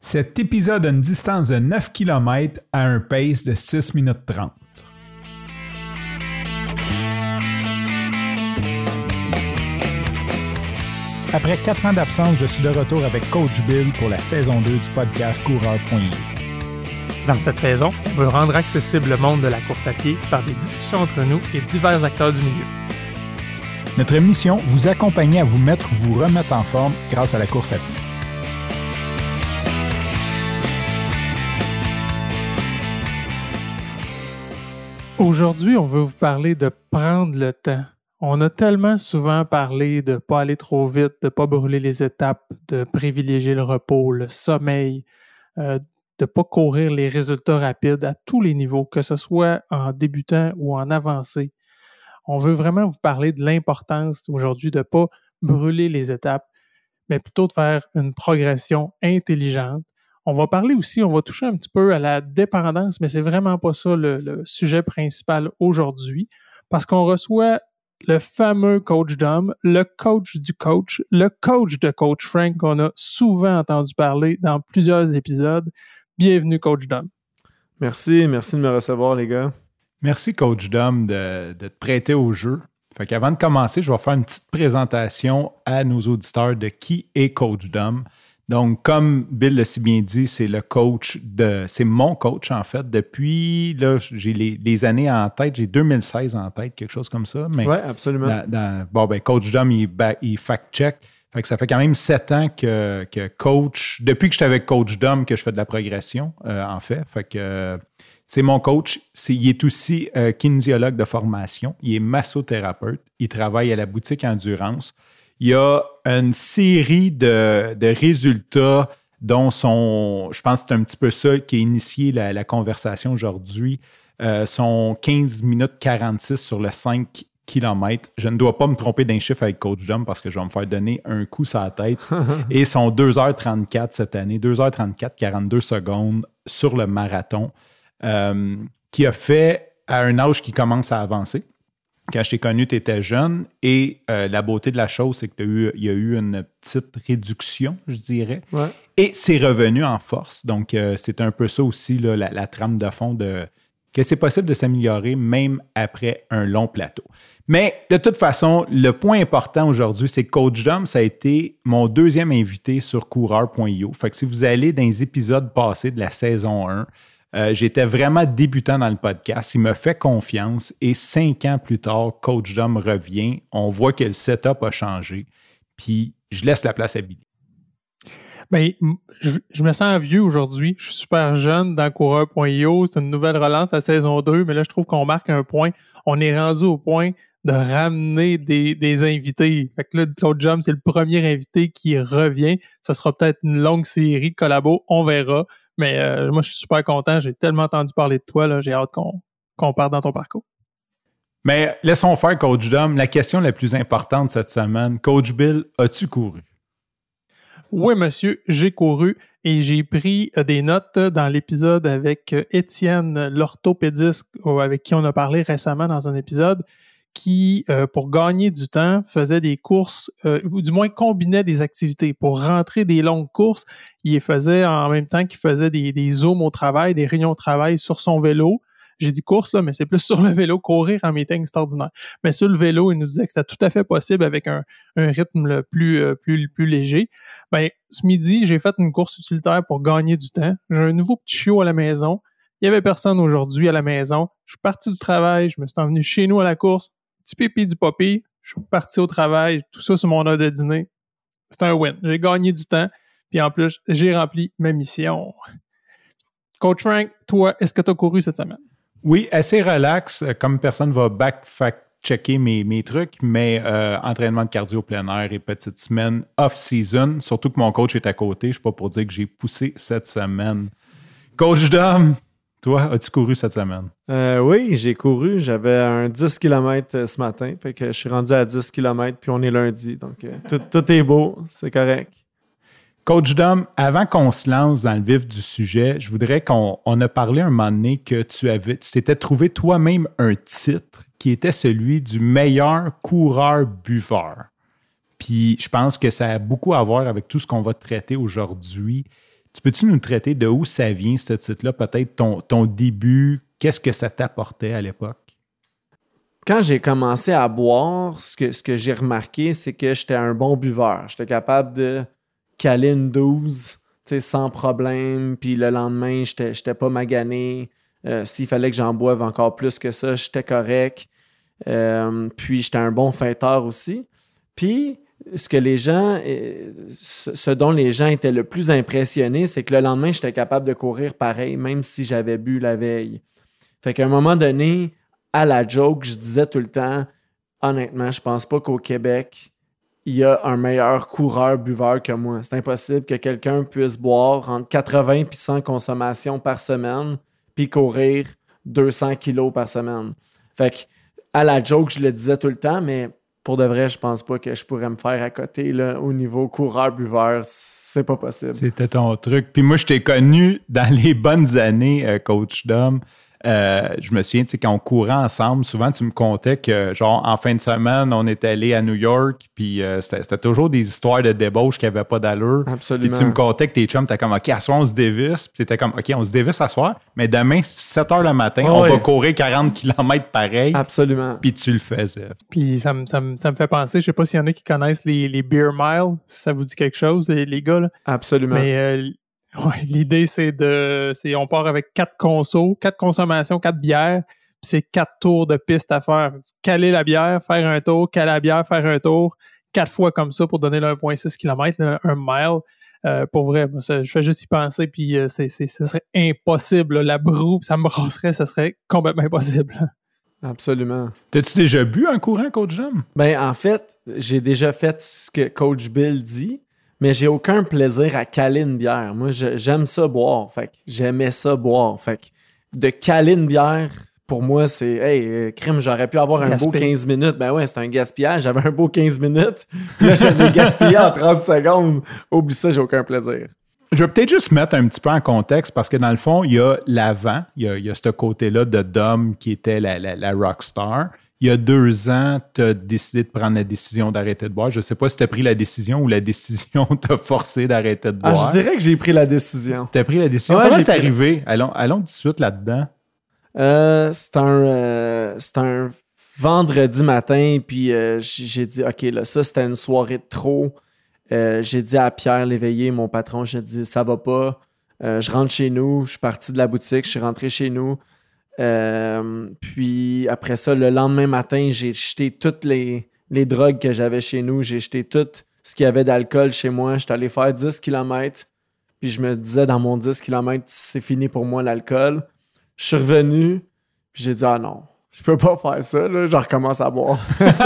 Cet épisode a une distance de 9 km à un pace de 6 minutes 30. Après 4 ans d'absence, je suis de retour avec Coach Bill pour la saison 2 du podcast Coureur.io. Dans cette saison, on veut rendre accessible le monde de la course à pied par des discussions entre nous et divers acteurs du milieu. Notre mission, vous accompagner à vous remettre en forme grâce à la course à pied. Aujourd'hui, on veut vous parler de prendre le temps. On a tellement souvent parlé de ne pas aller trop vite, de ne pas brûler les étapes, de privilégier le repos, le sommeil, de ne pas courir les résultats rapides à tous les niveaux, que ce soit en débutant ou en avancé. On veut vraiment vous parler de l'importance aujourd'hui de ne pas brûler les étapes, mais plutôt de faire une progression intelligente. On va parler aussi, on va toucher un petit peu à la dépendance, mais c'est vraiment pas ça le sujet principal aujourd'hui, parce qu'on reçoit le fameux Coach Dom, le coach du coach, le coach de Coach Frank qu'on a souvent entendu parler dans plusieurs épisodes. Bienvenue, Coach Dom. Merci de me recevoir, les gars. Merci, Coach Dom, de te prêter au jeu. Fait qu'avant de commencer, je vais faire une petite présentation à nos auditeurs de qui est Coach Dom. Donc, comme Bill l'a si bien dit, c'est mon coach, en fait. Depuis, là, j'ai les années en tête, j'ai 2016 en tête, quelque chose comme ça. Oui, absolument. Coach Dom, il fact-check. Fait que ça fait quand même 7 ans que coach, depuis que j'étais avec Coach Dom, que je fais de la progression, en fait. Fait que c'est mon coach. Il est aussi kinésiologue de formation. Il est massothérapeute. Il travaille à la boutique Endurance. Il y a une série de résultats dont je pense que c'est un petit peu ça qui a initié la conversation aujourd'hui. Son 15 minutes 46 sur le 5 km. Je ne dois pas me tromper d'un chiffre avec Coach Dom parce que je vais me faire donner un coup sur la tête. Et son 2h34 cette année, 2h34, 42 secondes sur le marathon, qui a fait à un âge qui commence à avancer. Quand je t'ai connu, tu étais jeune et la beauté de la chose, c'est qu'il y a eu une petite réduction, je dirais. Ouais. Et c'est revenu en force. Donc, c'est un peu ça aussi, là, la trame de fond que c'est possible de s'améliorer même après un long plateau. Mais de toute façon, le point important aujourd'hui, c'est que Coach Dom, ça a été mon deuxième invité sur Coureur.io. Fait que si vous allez dans les épisodes passés de la saison 1, j'étais vraiment débutant dans le podcast. Il me fait confiance et 5 ans plus tard, Coach Dom revient. On voit que le setup a changé. Puis, je laisse la place à Billy. Bien, je me sens vieux aujourd'hui. Je suis super jeune dans Coureur.io. C'est une nouvelle relance à saison 2, mais là, je trouve qu'on marque un point. On est rendu au point de ramener des invités. Fait que là, Coach Dom, c'est le premier invité qui revient. Ce sera peut-être une longue série de collabos. On verra. Mais moi, je suis super content. J'ai tellement entendu parler de toi. Là, j'ai hâte qu'on parte dans ton parcours. Mais laissons faire, Coach Dom. La question la plus importante cette semaine, Coach Bill, as-tu couru? Oui, monsieur, j'ai couru et j'ai pris des notes dans l'épisode avec Étienne, l'orthopédiste, avec qui on a parlé récemment dans un épisode, qui, pour gagner du temps, faisait des courses, ou du moins combinait des activités. Pour rentrer des longues courses, il les faisait en même temps qu'il faisait des zooms au travail, des réunions au travail sur son vélo. J'ai dit course, là, mais c'est plus sur le vélo. Courir en meeting, c'est ordinaire. Mais sur le vélo, il nous disait que c'était tout à fait possible avec un rythme plus léger. Ben, ce midi, j'ai fait une course utilitaire pour gagner du temps. J'ai un nouveau petit chiot à la maison. Il n'y avait personne aujourd'hui à la maison. Je suis parti du travail. Je me suis envenu chez nous à la course. Petit pipi du poppy. Je suis parti au travail. Tout ça sur mon heure de dîner. C'est un win. J'ai gagné du temps. Puis en plus, j'ai rempli ma mission. Coach Frank, toi, est-ce que tu as couru cette semaine? Oui, assez relax. Comme personne va fact-checker mes trucs, mais entraînement de cardio plein air et petite semaine off-season. Surtout que mon coach est à côté. Je ne suis pas pour dire que j'ai poussé cette semaine. Coach Dom, toi, as-tu couru cette semaine? Oui, j'ai couru. J'avais un 10 km ce matin. Fait que je suis rendu à 10 km puis on est lundi. Donc, tout est beau. C'est correct. Coach Dom, avant qu'on se lance dans le vif du sujet, je voudrais qu'on a parlé un moment donné que tu t'étais trouvé toi-même un titre qui était celui du meilleur coureur-buveur. Puis je pense que ça a beaucoup à voir avec tout ce qu'on va traiter aujourd'hui. Tu peux-tu nous traiter de où ça vient, ce titre-là? Peut-être ton début, qu'est-ce que ça t'apportait à l'époque? Quand j'ai commencé à boire, ce que j'ai remarqué, c'est que j'étais un bon buveur. J'étais capable de caler une 12 sans problème, puis le lendemain, j'étais pas magané. S'il fallait que j'en boive encore plus que ça, j'étais correct. Puis j'étais un bon fêteur aussi. Puis ce dont les gens étaient le plus impressionnés, c'est que le lendemain, j'étais capable de courir pareil, même si j'avais bu la veille. Fait qu'à un moment donné, à la joke, je disais tout le temps, honnêtement, je pense pas qu'au Québec, il y a un meilleur coureur-buveur que moi. C'est impossible que quelqu'un puisse boire entre 80 et 100 consommations par semaine puis courir 200 kilos par semaine. Fait que, à la joke, je le disais tout le temps, mais pour de vrai, je pense pas que je pourrais me faire à côté là, au niveau coureur-buveur. C'est pas possible. C'était ton truc. Puis moi, je t'ai connu dans les bonnes années, Coach Dom. Je me souviens, quand on courait ensemble, souvent tu me contais que, genre, en fin de semaine, on était allé à New York, puis c'était toujours des histoires de débauche qui n'avaient pas d'allure. Absolument. Puis tu me contais que tes chums, t'es comme, OK, à soir, on se dévisse. Puis t'étais comme, OK, on se dévisse à soir, mais demain, 7 h le matin, on va courir 40 km pareil. Absolument. Puis tu le faisais. Puis ça me fait penser, je sais pas s'il y en a qui connaissent les Beer Mile, si ça vous dit quelque chose, les gars, là. Absolument. Mais ouais, l'idée, c'est on part avec 4 consos, 4 consommations, 4 bières, puis c'est 4 tours de piste à faire. Caler la bière, faire un tour, caler la bière, faire un tour, 4 fois comme ça pour donner le 1,6 km, un mile. Pour vrai, moi, je fais juste y penser, puis ce serait impossible. Là, la broue, ça me brasserait, ça serait complètement impossible. Absolument. T'as-tu déjà bu un courant, Coach Dom? Ben, en fait, j'ai déjà fait ce que Coach Bill dit, mais j'ai aucun plaisir à caler une bière. Moi, j'aime ça boire. Fait que j'aimais ça boire. Fait que de caler une bière, pour moi, c'est hey, crime, j'aurais pu avoir un beau 15 minutes. Ben ouais, c'est un gaspillage. J'avais un beau 15 minutes. Là, j'avais gaspillé en 30 secondes. Oublie ça, j'ai aucun plaisir. Je vais peut-être juste mettre un petit peu en contexte parce que dans le fond, il y a l'avant, il y a ce côté-là de Dom qui était la rockstar. Il y a 2 ans, tu as décidé de prendre la décision d'arrêter de boire. Je ne sais pas si tu as pris la décision ou la décision t'a forcé d'arrêter de boire. Je dirais que j'ai pris la décision. Tu as pris la décision? Ouais, comment c'est arrivé? Allons tout de suite là-dedans. C'est un vendredi matin, puis j'ai dit, OK, là, ça, c'était une soirée de trop. J'ai dit à Pierre Léveillé, mon patron, j'ai dit, ça va pas. Je rentre chez nous. Je suis parti de la boutique. Je suis rentré chez nous. Puis après ça, le lendemain matin, j'ai jeté toutes les drogues que j'avais chez nous. J'ai jeté tout ce qu'il y avait d'alcool chez moi. J'étais allé faire 10 km. Puis je me disais dans mon 10 km, c'est fini pour moi l'alcool. Je suis revenu. Puis j'ai dit, ah non, je peux pas faire ça. Là. Je recommence à boire.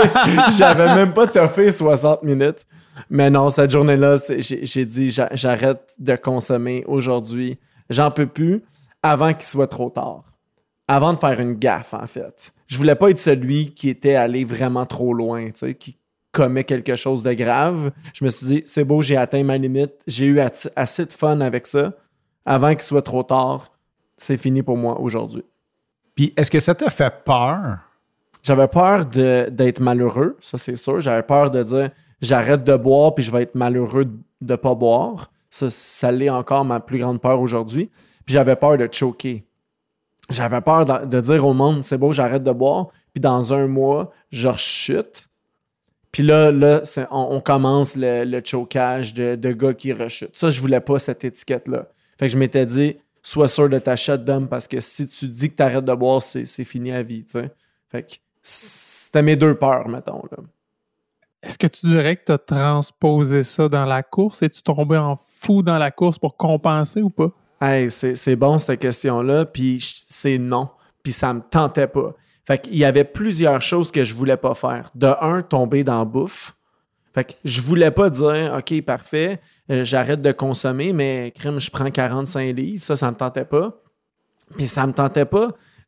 J'avais même pas toffé 60 minutes. Mais non, cette journée-là, j'ai dit, j'arrête de consommer aujourd'hui. J'en peux plus avant qu'il soit trop tard. Avant de faire une gaffe, en fait. Je voulais pas être celui qui était allé vraiment trop loin, tu sais, qui commet quelque chose de grave. Je me suis dit, c'est beau, j'ai atteint ma limite. J'ai eu assez de fun avec ça. Avant qu'il soit trop tard, c'est fini pour moi aujourd'hui. Puis, est-ce que ça t'a fait peur? J'avais peur d'être malheureux, ça c'est sûr. J'avais peur de dire, j'arrête de boire puis je vais être malheureux de pas boire. Ça l'est encore ma plus grande peur aujourd'hui. Puis j'avais peur de choquer. J'avais peur de dire au monde, c'est beau, j'arrête de boire, puis dans 1 mois, je rechute. Puis là on commence le chokage de gars qui rechutent. Ça, je voulais pas cette étiquette-là. Fait que je m'étais dit, sois sûr de ta shot d'homme, parce que si tu dis que t'arrêtes de boire, c'est fini à vie, tu sais. Fait que c'était mes 2 peurs, mettons, là. Est-ce que tu dirais que tu as transposé ça dans la course? Es-tu tombé en fou dans la course pour compenser ou pas? Hey, c'est bon cette question-là, puis c'est non, puis ça me tentait pas. Fait qu'il y avait plusieurs choses que je voulais pas faire. De un, tomber dans la bouffe. Fait que je voulais pas dire, OK, parfait, j'arrête de consommer, mais crème, je prends 45 livres, ça me tentait pas. Puis ça me tentait pas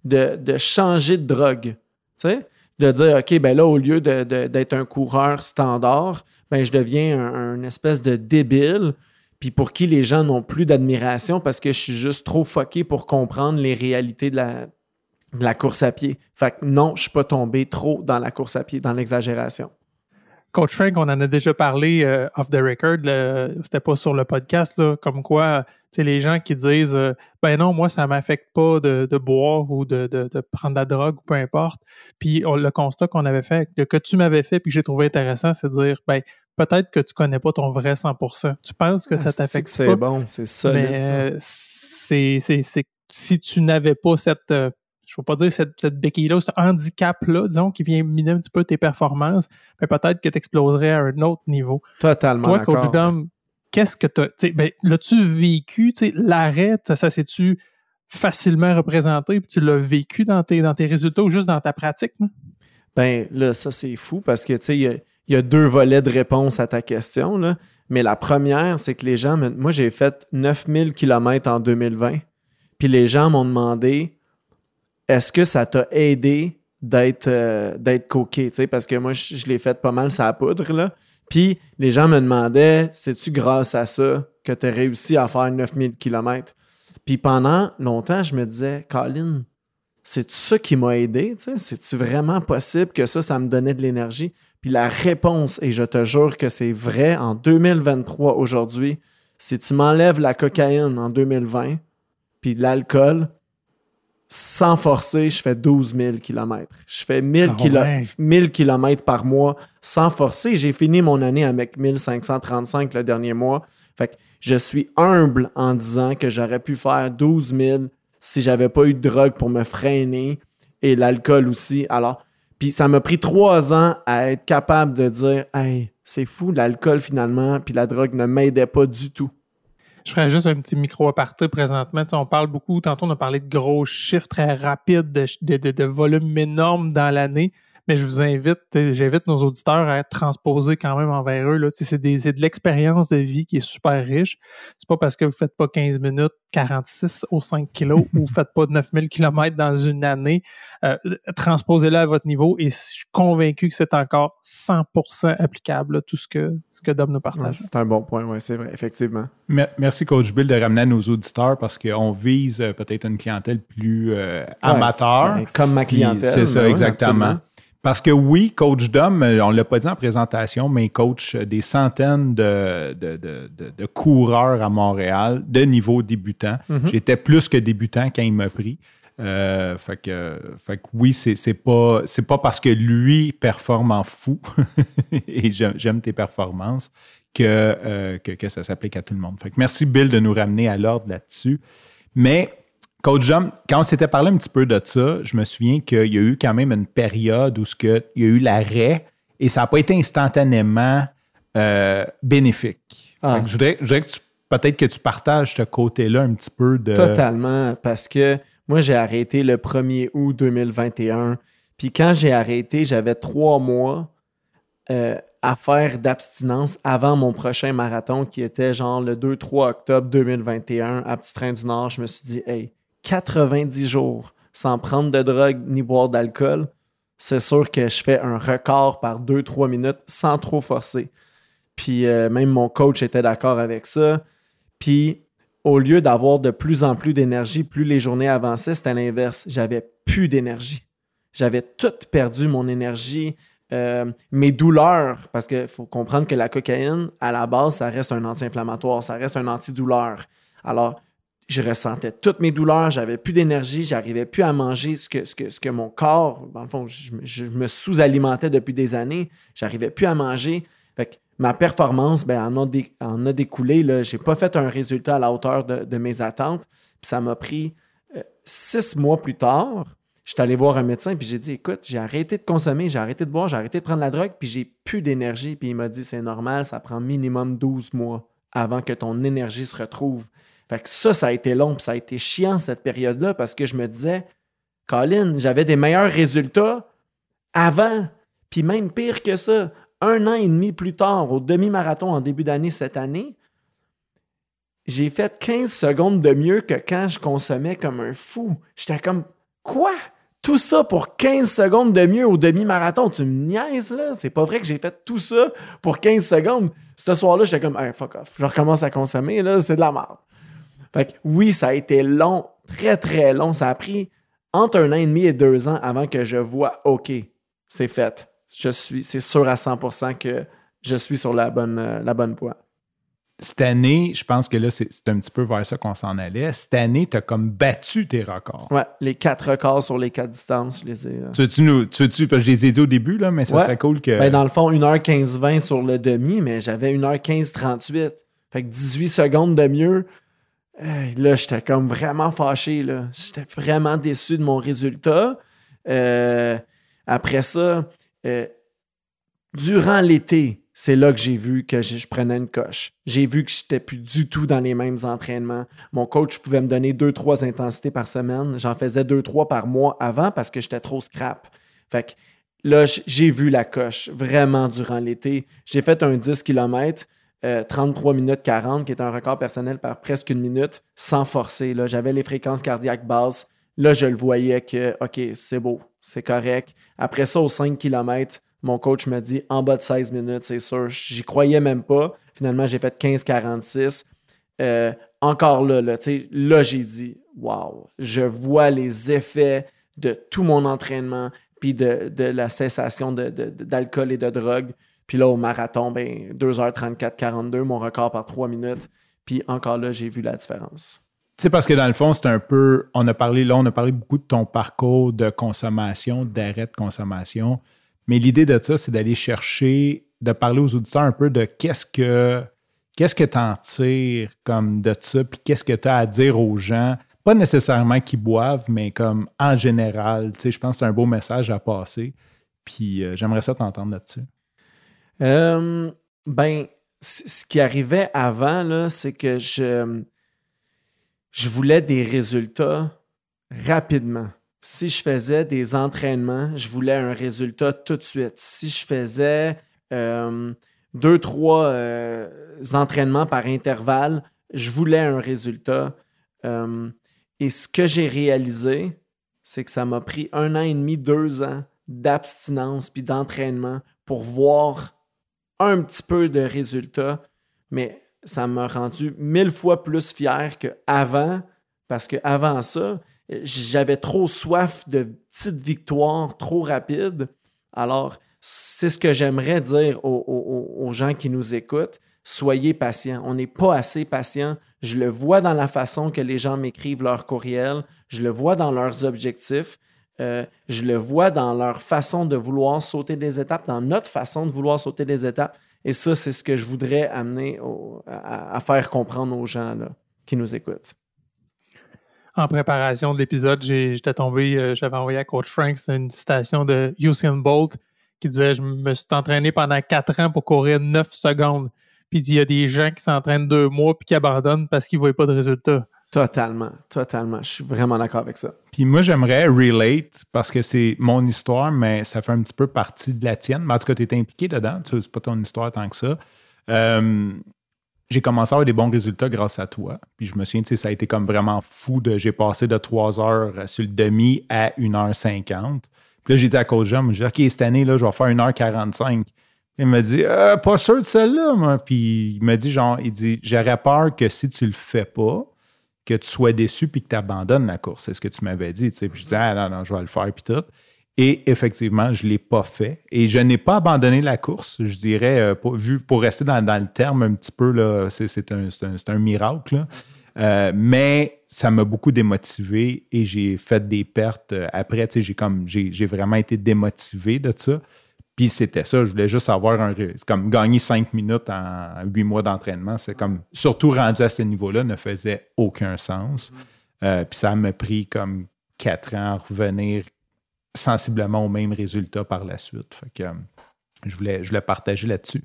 de changer de drogue, tu sais? De dire, OK, ben là, au lieu d'être un coureur standard, ben je deviens un espèce de débile, puis pour qui les gens n'ont plus d'admiration parce que je suis juste trop fucké pour comprendre les réalités de la course à pied. Fait que non, je suis pas tombé trop dans la course à pied, dans l'exagération. Coach Frank, on en a déjà parlé off the record, c'était pas sur le podcast, là, comme quoi, les gens qui disent ben non, moi, ça m'affecte pas de boire ou de prendre de la drogue ou peu importe. Puis le constat qu'on avait fait, que tu m'avais fait puis que j'ai trouvé intéressant, c'est de dire ben peut-être que tu connais pas ton vrai 100%. Tu penses que ça t'affecte pas. C'est bon, c'est solide. Mais c'est si tu n'avais pas cette je ne veux pas dire cette béquille-là, ce handicap-là, disons, qui vient miner un petit peu tes performances, mais peut-être que tu exploserais à un autre niveau. Totalement toi, d'accord. Coach Dom, qu'est-ce que tu as... Ben, l'as-tu vécu? L'arrêt, ça s'est-tu facilement représenté puis tu l'as vécu dans tes résultats ou juste dans ta pratique? Là? Ben là, ça, c'est fou parce que, tu sais, il y a 2 volets de réponse à ta question, là. Mais la première, c'est que les gens... Moi, j'ai fait 9000 km en 2020. Puis les gens m'ont demandé... Est-ce que ça t'a aidé d'être coqué? Parce que moi, je l'ai fait pas mal sur la poudre. Là. Puis les gens me demandaient, c'est-tu grâce à ça que tu as réussi à faire 9000 km? Puis pendant longtemps, je me disais, Colin, c'est-tu ça qui m'a aidé? C'est-tu vraiment possible que ça me donnait de l'énergie? Puis la réponse, et je te jure que c'est vrai, en 2023, aujourd'hui, si tu m'enlèves la cocaïne en 2020, puis l'alcool, sans forcer, je fais 12 000 km. Je fais 1000 km par mois sans forcer. J'ai fini mon année avec 1535 le dernier mois. Fait que je suis humble en disant que j'aurais pu faire 12 000 si j'avais pas eu de drogue pour me freiner et l'alcool aussi. Alors, puis ça m'a pris 3 ans à être capable de dire « Hey, c'est fou, l'alcool finalement, puis la drogue ne m'aidait pas du tout. » Je ferais juste un petit micro-aparté présentement. On parle beaucoup, tantôt on a parlé de gros chiffres très rapides, de volumes énormes dans l'année, mais j'invite nos auditeurs à être transposés quand même envers eux. Là. C'est de l'expérience de vie qui est super riche. C'est pas parce que vous faites pas 15 minutes, 46 au 5 kilos ou vous faites pas 9000 km dans une année. Transposez-le à votre niveau et je suis convaincu que c'est encore 100% applicable, là, tout ce que Dom nous partage. Ouais, c'est un bon point, oui, c'est vrai, effectivement. Merci, Coach Bill, de ramener à nos auditeurs parce qu'on vise peut-être une clientèle plus amateur. Comme ma clientèle. C'est ça, exactement. Absolument. Parce que oui, Coach Dom, on ne l'a pas dit en présentation, mais il coach des centaines de coureurs à Montréal de niveau débutant. Mm-hmm. J'étais plus que débutant quand il m'a pris. Fait que oui, c'est pas parce que lui performe en fou et j'aime tes performances que ça s'applique à tout le monde. Fait que merci Bill de nous ramener à l'ordre là-dessus. Mais Coach Dom, quand on s'était parlé un petit peu de ça, je me souviens qu'il y a eu quand même une période où il y a eu l'arrêt et ça n'a pas été instantanément bénéfique. Je voudrais que peut-être que tu partages ce côté-là un petit peu de... Totalement, parce que moi, j'ai arrêté le 1er août 2021. Puis quand j'ai arrêté, j'avais 3 mois à faire d'abstinence avant mon prochain marathon qui était genre le 2-3 octobre 2021 à Petit-Train-du-Nord. Je me suis dit, hey, 90 jours sans prendre de drogue ni boire d'alcool, c'est sûr que je fais un record par 2-3 minutes sans trop forcer. Puis même mon coach était d'accord avec ça. Puis au lieu d'avoir de plus en plus d'énergie, plus les journées avançaient, c'était l'inverse. J'avais plus d'énergie. J'avais tout perdu mon énergie. Mes douleurs, parce qu'il faut comprendre que la cocaïne, à la base, ça reste un anti-inflammatoire, ça reste un antidouleur. Alors, je ressentais toutes mes douleurs, j'avais plus d'énergie, j'arrivais plus à manger ce que mon corps, dans le fond, je me sous-alimentais depuis des années, j'arrivais plus à manger. Fait que ma performance, en a découlé. Là, j'ai pas fait un résultat à la hauteur de mes attentes. Puis ça m'a pris 6 mois plus tard. Je suis allé voir un médecin puis j'ai dit, écoute, j'ai arrêté de consommer, j'ai arrêté de boire, j'ai arrêté de prendre la drogue puis j'ai plus d'énergie. Puis il m'a dit, c'est normal, ça prend minimum 12 mois avant que ton énergie se retrouve. Fait que ça a été long puis ça a été chiant cette période-là parce que je me disais, Colin, j'avais des meilleurs résultats avant. Puis même pire que ça, 1 an et demi plus tard, au demi-marathon en début d'année cette année, j'ai fait 15 secondes de mieux que quand je consommais comme un fou. J'étais comme, quoi? Tout ça pour 15 secondes de mieux au demi-marathon? Tu me niaises, là? C'est pas vrai que j'ai fait tout ça pour 15 secondes. Ce soir-là, j'étais comme, hey, fuck off. Je recommence à consommer, là, c'est de la merde. Fait que oui, ça a été long, très, très long. Ça a pris entre 1 an et demi et 2 ans avant que je vois, OK, c'est fait. c'est sûr à 100% que je suis sur la bonne voie. Cette année, je pense que là, c'est un petit peu vers ça qu'on s'en allait. Cette année, tu as comme battu tes records. Ouais, les 4 records sur les 4 distances, je les ai... Tu veux-tu, parce que je les ai dit au début, là, mais ça serait cool que... Ben, dans le fond, 1h15-20 sur le demi, mais j'avais 1h15-38. Fait que 18 secondes de mieux. Là, j'étais comme vraiment fâché, là. J'étais vraiment déçu de mon résultat. Après ça, durant l'été, c'est là que j'ai vu que je prenais une coche. J'ai vu que je n'étais plus du tout dans les mêmes entraînements. Mon coach pouvait me donner 2-3 intensités par semaine. J'en faisais 2-3 par mois avant parce que j'étais trop scrap. Fait que là, j'ai vu la coche vraiment durant l'été. J'ai fait un 10 km, 33 minutes 40, qui est un record personnel par presque une minute, sans forcer. Là. J'avais les fréquences cardiaques basses. Là, je le voyais que, OK, c'est beau, c'est correct. Après ça, aux 5 km, mon coach m'a dit en bas de 16 minutes, c'est sûr. J'y croyais même pas. Finalement, j'ai fait 15-46. Encore là, j'ai dit wow, je vois les effets de tout mon entraînement puis de la cessation d'alcool et de drogue. Puis là, au marathon, 2h34-42, mon record par 3 minutes. Puis encore là, j'ai vu la différence. Tu sais, parce que dans le fond, c'est un peu... On a parlé beaucoup de ton parcours de consommation, d'arrêt de consommation. Mais l'idée de ça, c'est d'aller chercher, de parler aux auditeurs un peu de qu'est-ce que tu en tires comme de ça, puis qu'est-ce que tu as à dire aux gens, pas nécessairement qu'ils boivent, mais comme en général. Tu sais, je pense que c'est un beau message à passer. Puis j'aimerais ça t'entendre là-dessus. Ce qui arrivait avant, là, c'est que je voulais des résultats rapidement. Si je faisais des entraînements, je voulais un résultat tout de suite. Si je faisais 2-3 entraînements par intervalle, je voulais un résultat. Et ce que j'ai réalisé, c'est que ça m'a pris 1 an et demi, 2 ans d'abstinence puis d'entraînement pour voir un petit peu de résultats. Mais ça m'a rendu 1000 fois plus fier qu'avant, parce qu'avant ça, j'avais trop soif de petites victoires trop rapides. Alors, c'est ce que j'aimerais dire aux gens qui nous écoutent. Soyez patients. On n'est pas assez patients. Je le vois dans la façon que les gens m'écrivent leurs courriels. Je le vois dans leurs objectifs. Je le vois dans leur façon de vouloir sauter des étapes, dans notre façon de vouloir sauter des étapes. Et ça, c'est ce que je voudrais amener à faire comprendre aux gens là, qui nous écoutent. En préparation de l'épisode, j'avais envoyé à Coach Frank une citation de Usain Bolt qui disait « Je me suis entraîné pendant 4 ans pour courir 9 secondes. » Puis il y a des gens qui s'entraînent 2 mois puis qui abandonnent parce qu'ils ne voient pas de résultats. Totalement. Je suis vraiment d'accord avec ça. Puis moi, j'aimerais relate, parce que c'est mon histoire, mais ça fait un petit peu partie de la tienne. Mais en tout cas, tu es impliqué dedans. C'est pas ton histoire tant que ça. J'ai commencé à avoir des bons résultats grâce à toi. Puis je me souviens, ça a été comme vraiment fou. J'ai passé de 3 heures sur le demi à 1h50. Puis là, j'ai dit à Coach Jean, j'ai dit, OK, cette année, là, je vais faire 1h45. Il m'a dit, pas sûr de celle-là, moi. Puis il m'a dit, j'aurais peur que si tu le fais pas, que tu sois déçu puis que tu abandonnes la course. C'est ce que tu m'avais dit. Puis je disais, non, je vais le faire, puis tout. Et effectivement, je ne l'ai pas fait. Et je n'ai pas abandonné la course, je dirais, pour rester dans le terme un petit peu, là, c'est un miracle. Là. Mais ça m'a beaucoup démotivé et j'ai fait des pertes. Après, j'ai vraiment été démotivé de ça. Puis c'était ça, je voulais juste avoir comme gagner 5 minutes en 8 mois d'entraînement. C'est comme, surtout rendu à ce niveau-là, ne faisait aucun sens. Puis ça m'a pris comme 4 ans à revenir sensiblement au même résultat par la suite. Fait que je voulais partager là-dessus.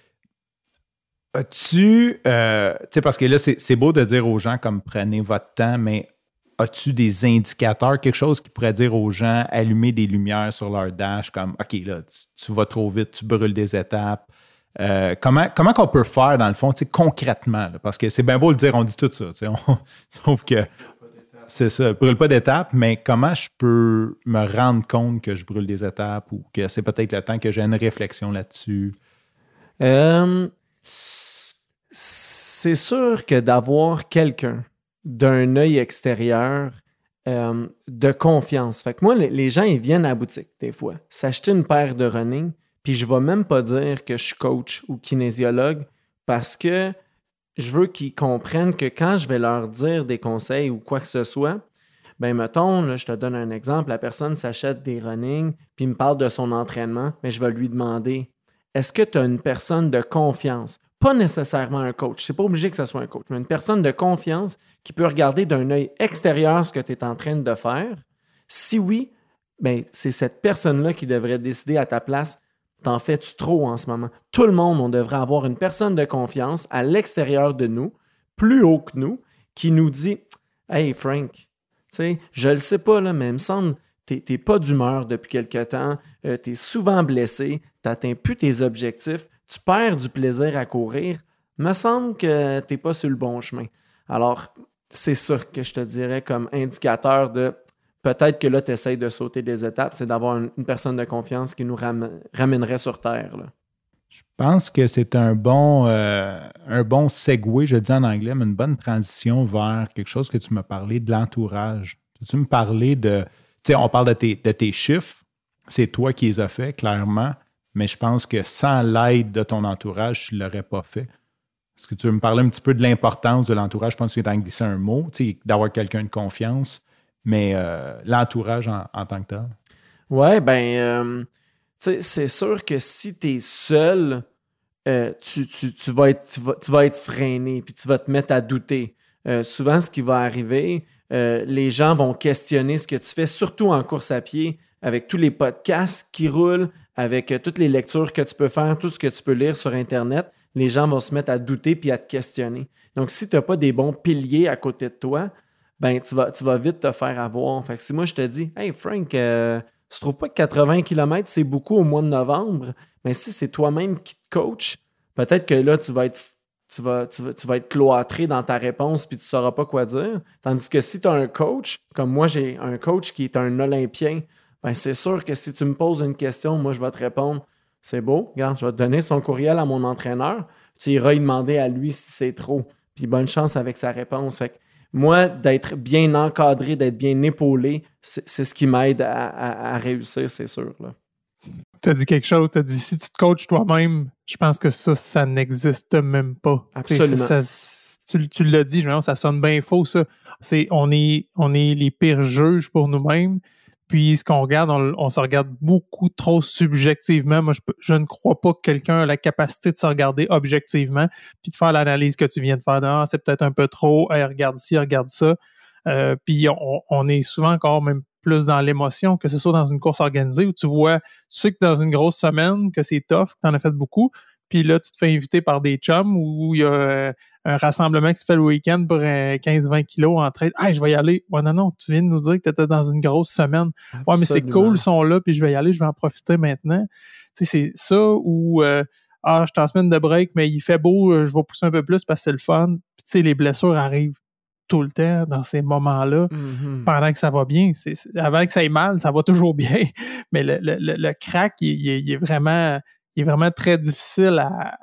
As-tu, tu sais, parce que là, c'est beau de dire aux gens comme prenez votre temps, mais as-tu des indicateurs, quelque chose qui pourrait dire aux gens, allumer des lumières sur leur dash, comme OK, là, tu vas trop vite, tu brûles des étapes. Comment qu'on peut faire, dans le fond, concrètement? Là, parce que c'est bien beau le dire, on dit tout ça. Sauf que c'est ça, brûle pas d'étapes, mais comment je peux me rendre compte que je brûle des étapes ou que c'est peut-être le temps que j'ai une réflexion là-dessus? C'est sûr que d'avoir quelqu'un d'un œil extérieur de confiance. Fait que moi, les gens, ils viennent à la boutique, des fois, s'acheter une paire de running, puis je ne vais même pas dire que je suis coach ou kinésiologue parce que je veux qu'ils comprennent que quand je vais leur dire des conseils ou quoi que ce soit, ben mettons, là, je te donne un exemple, la personne s'achète des running, puis il me parle de son entraînement, mais je vais lui demander, est-ce que tu as une personne de confiance? Pas nécessairement un coach, c'est pas obligé que ce soit un coach, mais une personne de confiance qui peut regarder d'un œil extérieur ce que tu es en train de faire. Si oui, ben c'est cette personne-là qui devrait décider à ta place, t'en fais-tu trop en ce moment? Tout le monde, on devrait avoir une personne de confiance à l'extérieur de nous, plus haut que nous, qui nous dit « Hey Frank, tu sais, je le sais pas, là, mais il me semble que t'es pas d'humeur depuis quelque temps, t'es souvent blessé, t'atteins plus tes objectifs, tu perds du plaisir à courir, me semble que t'es pas sur le bon chemin. » Alors, c'est ça que je te dirais comme indicateur de peut-être que là, tu essaies de sauter des étapes, c'est d'avoir une personne de confiance qui nous ramènerait sur Terre, là. Je pense que c'est un bon segue, je le dis en anglais, mais une bonne transition vers quelque chose que tu m'as parlé de l'entourage. Tu me parlais de... Tu sais, on parle de tes chiffres, c'est toi qui les as faits, clairement, mais je pense que sans l'aide de ton entourage, tu ne l'aurais pas fait. Est-ce que tu veux me parler un petit peu de l'importance de l'entourage? Je pense que tu as glissé un mot, tu sais, d'avoir quelqu'un de confiance, mais l'entourage en tant que tel. Ouais, ben, tu sais, c'est sûr que si tu es seul, tu vas être freiné, puis tu vas te mettre à douter. Souvent, ce qui va arriver, les gens vont questionner ce que tu fais, surtout en course à pied, avec tous les podcasts qui roulent, avec toutes les lectures que tu peux faire, tout ce que tu peux lire sur Internet. Les gens vont se mettre à douter puis à te questionner. Donc, si tu n'as pas des bons piliers à côté de toi, ben tu vas vite te faire avoir. Fait que si moi, je te dis « Hey Frank, tu trouves pas que 80 km, c'est beaucoup au mois de novembre? » Mais si c'est toi-même qui te coach, peut-être que là, tu vas être cloîtré dans ta réponse puis tu ne sauras pas quoi dire. Tandis que si tu as un coach, comme moi, j'ai un coach qui est un Olympien, ben c'est sûr que si tu me poses une question, moi, je vais te répondre « C'est beau, regarde, je vais te donner son courriel à mon entraîneur. Tu iras y demander à lui si c'est trop. Puis bonne chance avec sa réponse. » Fait que moi, d'être bien encadré, d'être bien épaulé, c'est ce qui m'aide à réussir, c'est sûr, là. Tu as dit quelque chose, tu as dit si tu te coaches toi-même, je pense que ça n'existe même pas. Absolument. Tu l'as dit, ça sonne bien faux, ça. On est les pires juges pour nous-mêmes. Puis ce qu'on regarde, on se regarde beaucoup trop subjectivement. Moi, je ne crois pas que quelqu'un a la capacité de se regarder objectivement puis de faire l'analyse que tu viens de faire. Ah, c'est peut-être un peu trop. Hey, regarde ci, regarde ça. Puis on est souvent encore même plus dans l'émotion, que ce soit dans une course organisée où tu sais que dans une grosse semaine, que c'est tough, que tu en as fait beaucoup. Puis là, tu te fais inviter par des chums où il y a un rassemblement qui se fait le week-end pour 15-20 kilos en train. « Hey, je vais y aller. » Ouais, non, tu viens de nous dire que tu étais dans une grosse semaine. « Ouais, mais c'est cool, ils sont là, puis je vais y aller, je vais en profiter maintenant. » Tu sais, c'est ça où je suis en semaine de break, mais il fait beau, je vais pousser un peu plus parce que c'est le fun. Puis tu sais, les blessures arrivent tout le temps dans ces moments-là, pendant que ça va bien. Avant que ça aille mal, ça va toujours bien. Mais le crack, il est vraiment très difficile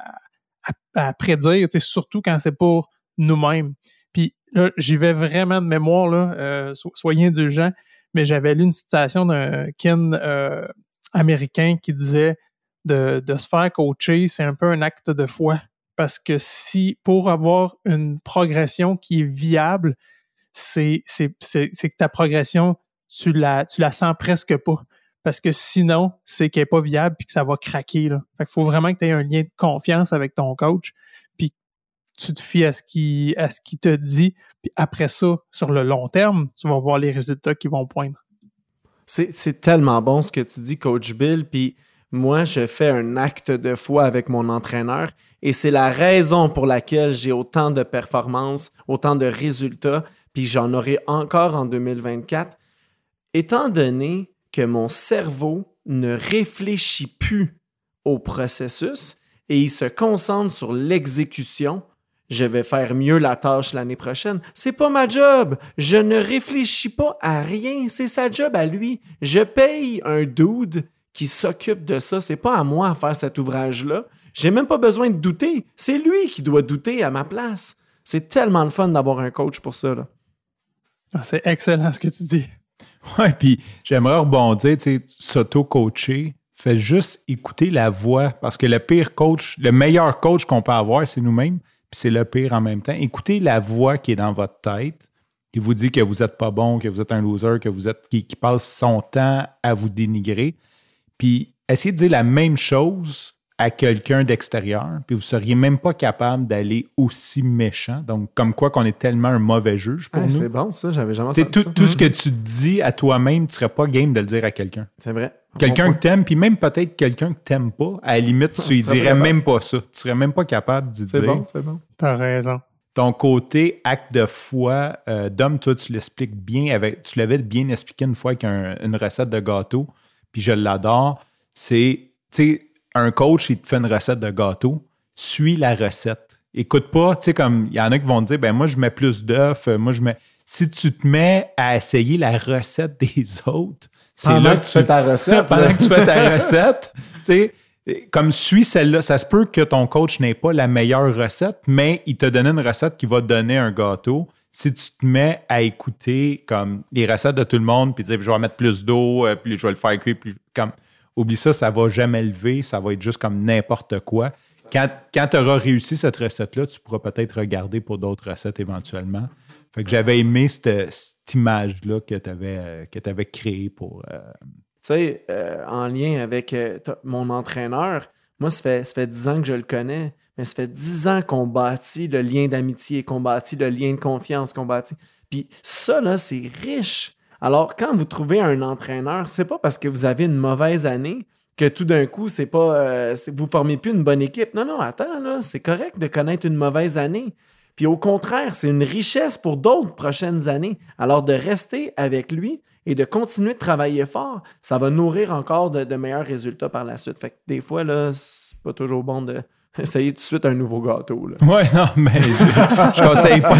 à prédire, surtout quand c'est pour nous-mêmes. Puis là, j'y vais vraiment de mémoire, là, soyez indulgents, mais j'avais lu une citation d'un kin américain qui disait de se faire coacher, c'est un peu un acte de foi. Parce que pour avoir une progression qui est viable, c'est que ta progression, tu la sens presque pas. Parce que sinon, c'est qu'elle n'est pas viable puis que ça va craquer, là. Fait qu'il faut vraiment que tu aies un lien de confiance avec ton coach puis tu te fies à ce qu'il te dit. Puis après ça, sur le long terme, tu vas voir les résultats qui vont poindre. C'est tellement bon ce que tu dis, Coach Bill. Puis moi, je fais un acte de foi avec mon entraîneur et c'est la raison pour laquelle j'ai autant de performances, autant de résultats, puis j'en aurai encore en 2024. Étant donné que mon cerveau ne réfléchit plus au processus et il se concentre sur l'exécution, je vais faire mieux la tâche l'année prochaine. C'est pas ma job. Je ne réfléchis pas à rien. C'est sa job à lui. Je paye un dude qui s'occupe de ça. C'est pas à moi à faire cet ouvrage-là. J'ai même pas besoin de douter. C'est lui qui doit douter à ma place. C'est tellement le fun d'avoir un coach pour ça, là. C'est excellent ce que tu dis. Oui, puis j'aimerais rebondir, tu sais, s'auto-coacher, fait juste écouter la voix, parce que le pire coach, le meilleur coach qu'on peut avoir, c'est nous-mêmes, puis c'est le pire en même temps. Écoutez la voix qui est dans votre tête, qui vous dit que vous n'êtes pas bon, que vous êtes un loser, que vous êtes qui passe son temps à vous dénigrer, puis essayez de dire la même chose à quelqu'un d'extérieur, puis vous ne seriez même pas capable d'aller aussi méchant. Donc, comme quoi qu'on est tellement un mauvais juge pour nous. C'est bon, ça, j'avais jamais entendu ça. Tout ce que tu dis à toi-même, tu ne serais pas game de le dire à quelqu'un. C'est vrai. Quelqu'un que t'aimes, puis même peut-être quelqu'un que t'aimes pas, à la limite, tu lui dirais même pas ça. Tu serais même pas capable d'y dire. C'est bon. T'as raison. Ton côté acte de foi, Dom, toi, tu l'expliques bien tu l'avais bien expliqué une fois avec une recette de gâteau, puis je l'adore. C'est, tu sais, un coach, il te fait une recette de gâteau, suis la recette. Écoute pas, tu sais, comme il y en a qui vont te dire, ben moi, je mets plus d'œufs, Si tu te mets à essayer la recette des autres, c'est pendant là que tu fais ta recette. Pendant que tu fais ta recette, tu sais, comme suis celle-là, ça se peut que ton coach n'ait pas la meilleure recette, mais il t'a donné une recette qui va te donner un gâteau. Si tu te mets à écouter comme les recettes de tout le monde, puis dire, je vais mettre plus d'eau, puis je vais le faire cuire, puis comme, oublie ça, ça va jamais lever, ça va être juste comme n'importe quoi. Quand tu auras réussi cette recette-là, tu pourras peut-être regarder pour d'autres recettes éventuellement. Fait que j'avais aimé cette image-là que tu avais créée pour... Tu sais, en lien avec mon entraîneur, moi, ça fait 10 ans que je le connais, mais ça fait 10 ans qu'on bâtit le lien d'amitié, qu'on bâtit le lien de confiance, qu'on bâtit... Puis ça, là, c'est riche. Alors, quand vous trouvez un entraîneur, c'est pas parce que vous avez une mauvaise année que tout d'un coup, c'est pas vous formez plus une bonne équipe. Non, attends, là, c'est correct de connaître une mauvaise année. Puis au contraire, c'est une richesse pour d'autres prochaines années. Alors, de rester avec lui et de continuer de travailler fort, ça va nourrir encore de meilleurs résultats par la suite. Fait que des fois, là, c'est pas toujours bon d'essayer tout de suite un nouveau gâteau. Oui, non, mais je conseille pas.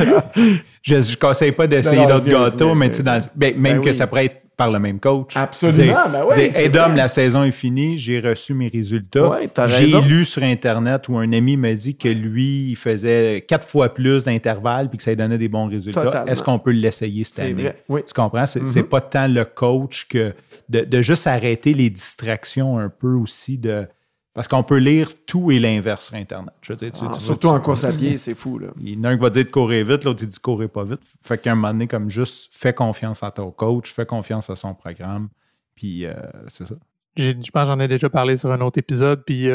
Je conseille pas d'essayer d'autres gâteaux, mais tu sais, même que ça pourrait être par le même coach. Absolument, ben oui. Hey Dom, la saison est finie, j'ai reçu mes résultats. Ouais, t'as j'ai raison. lu sur Internet où un ami m'a dit que lui, il faisait 4 fois plus d'intervalles puis que ça lui donnait des bons résultats. Totalement. Est-ce qu'on peut l'essayer cette année? Vrai, oui. Tu comprends? C'est pas tant le coach que de juste arrêter les distractions un peu aussi de... Parce qu'on peut lire tout et l'inverse sur Internet. Je veux dire, surtout en course à pied, c'est fou. Là. Il y en a un qui va dire de courir vite, l'autre il dit de courir pas vite. Fait qu'à un moment donné, comme juste, fais confiance à ton coach, fais confiance à son programme, puis c'est ça. Je pense que j'en ai déjà parlé sur un autre épisode, puis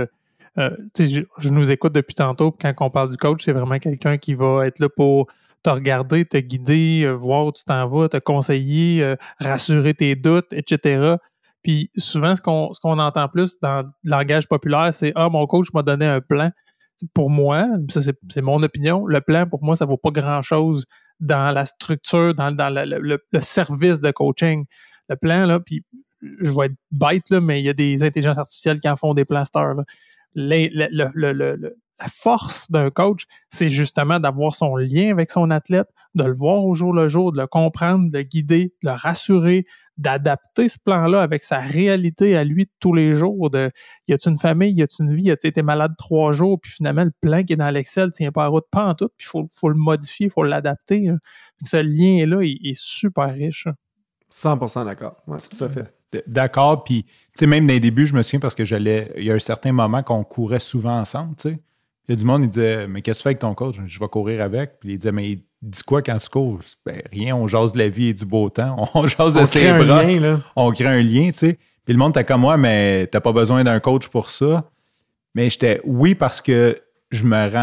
je nous écoute depuis tantôt, puis quand on parle du coach, c'est vraiment quelqu'un qui va être là pour te regarder, te guider, voir où tu t'en vas, te conseiller, rassurer tes doutes, etc. Puis souvent, ce qu'on entend plus dans le langage populaire, c'est « Ah, mon coach m'a donné un plan. » Pour moi, ça c'est mon opinion, le plan, pour moi, ça ne vaut pas grand-chose dans la structure, dans le service de coaching. Le plan, là, puis je vais être bête, là, mais il y a des intelligences artificielles qui en font des plans cette heure, là. La force d'un coach, c'est justement d'avoir son lien avec son athlète, de le voir au jour le jour, de le comprendre, de le guider, de le rassurer, d'adapter ce plan-là avec sa réalité à lui de tous les jours. Y a-tu une famille, y a-tu une vie, y a-tu été malade 3 jours, puis finalement le plan qui est dans l'Excel tient pas à route pas en tout, puis il faut le modifier, il faut l'adapter. Hein. Ce lien-là, il est super riche. 100% d'accord. Oui, tout à fait. D'accord, puis tu sais, même dans les débuts, je me souviens parce que il y a un certain moment qu'on courait souvent ensemble, tu sais. Il y a du monde, il disait, mais qu'est-ce que tu fais avec ton coach? Je vais courir avec. Puis il disait, mais il dit quoi quand tu cours? Ben, rien, on jase de la vie et du beau temps. On jase de ses brosses. On crée un lien, tu sais. Puis le monde était comme moi, mais t'as pas besoin d'un coach pour ça. Mais j'étais, oui, parce que je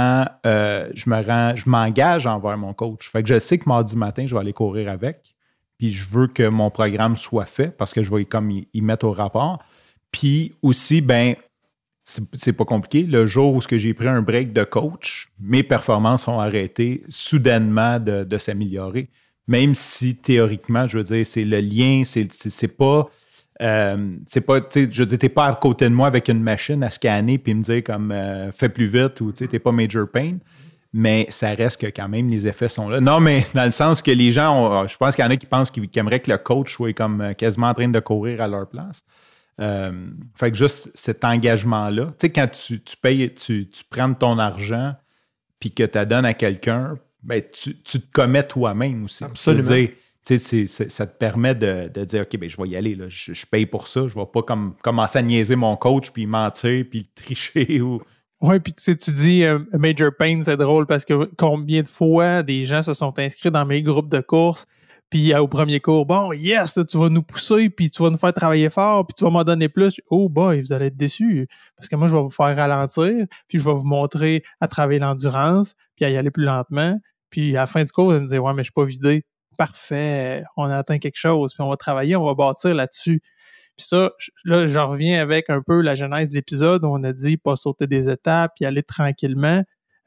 m'engage envers mon coach. Fait que je sais que mardi matin, je vais aller courir avec. Puis je veux que mon programme soit fait parce que je vais comme y mettre au rapport. Puis aussi, ben, c'est pas compliqué. Le jour où j'ai pris un break de coach, mes performances ont arrêté soudainement de s'améliorer. Même si théoriquement, je veux dire, c'est le lien, c'est pas, tu sais, je veux dire, t'es pas à côté de moi avec une machine à scanner puis me dire comme fais plus vite ou tu sais, t'es pas major pain. Mais ça reste que quand même les effets sont là. Non, mais dans le sens que les gens, je pense qu'il y en a qui pensent qu'ils aimeraient que le coach soit comme quasiment en train de courir à leur place. Fait que juste cet engagement-là, tu sais, quand tu payes, tu prends ton argent puis que tu la donnes à quelqu'un, ben tu te commets toi-même aussi. Absolument. Je veux dire, ça te permet de dire, OK, ben, je vais y aller, là. Je paye pour ça. Je ne vais pas commencer à niaiser mon coach, puis mentir, puis tricher. Oui, puis tu dis Major Pain, c'est drôle parce que combien de fois des gens se sont inscrits dans mes groupes de course, puis au premier cours, bon, yes, tu vas nous pousser, puis tu vas nous faire travailler fort, puis tu vas m'en donner plus. Oh boy, vous allez être déçus, parce que moi, je vais vous faire ralentir, puis je vais vous montrer à travailler l'endurance, puis à y aller plus lentement, puis à la fin du cours, vous allez me dire, ouais, mais je suis pas vidé. Parfait, on a atteint quelque chose, puis on va travailler, on va bâtir là-dessus. Puis ça, là, je reviens avec un peu la genèse de l'épisode où on a dit pas sauter des étapes puis aller tranquillement.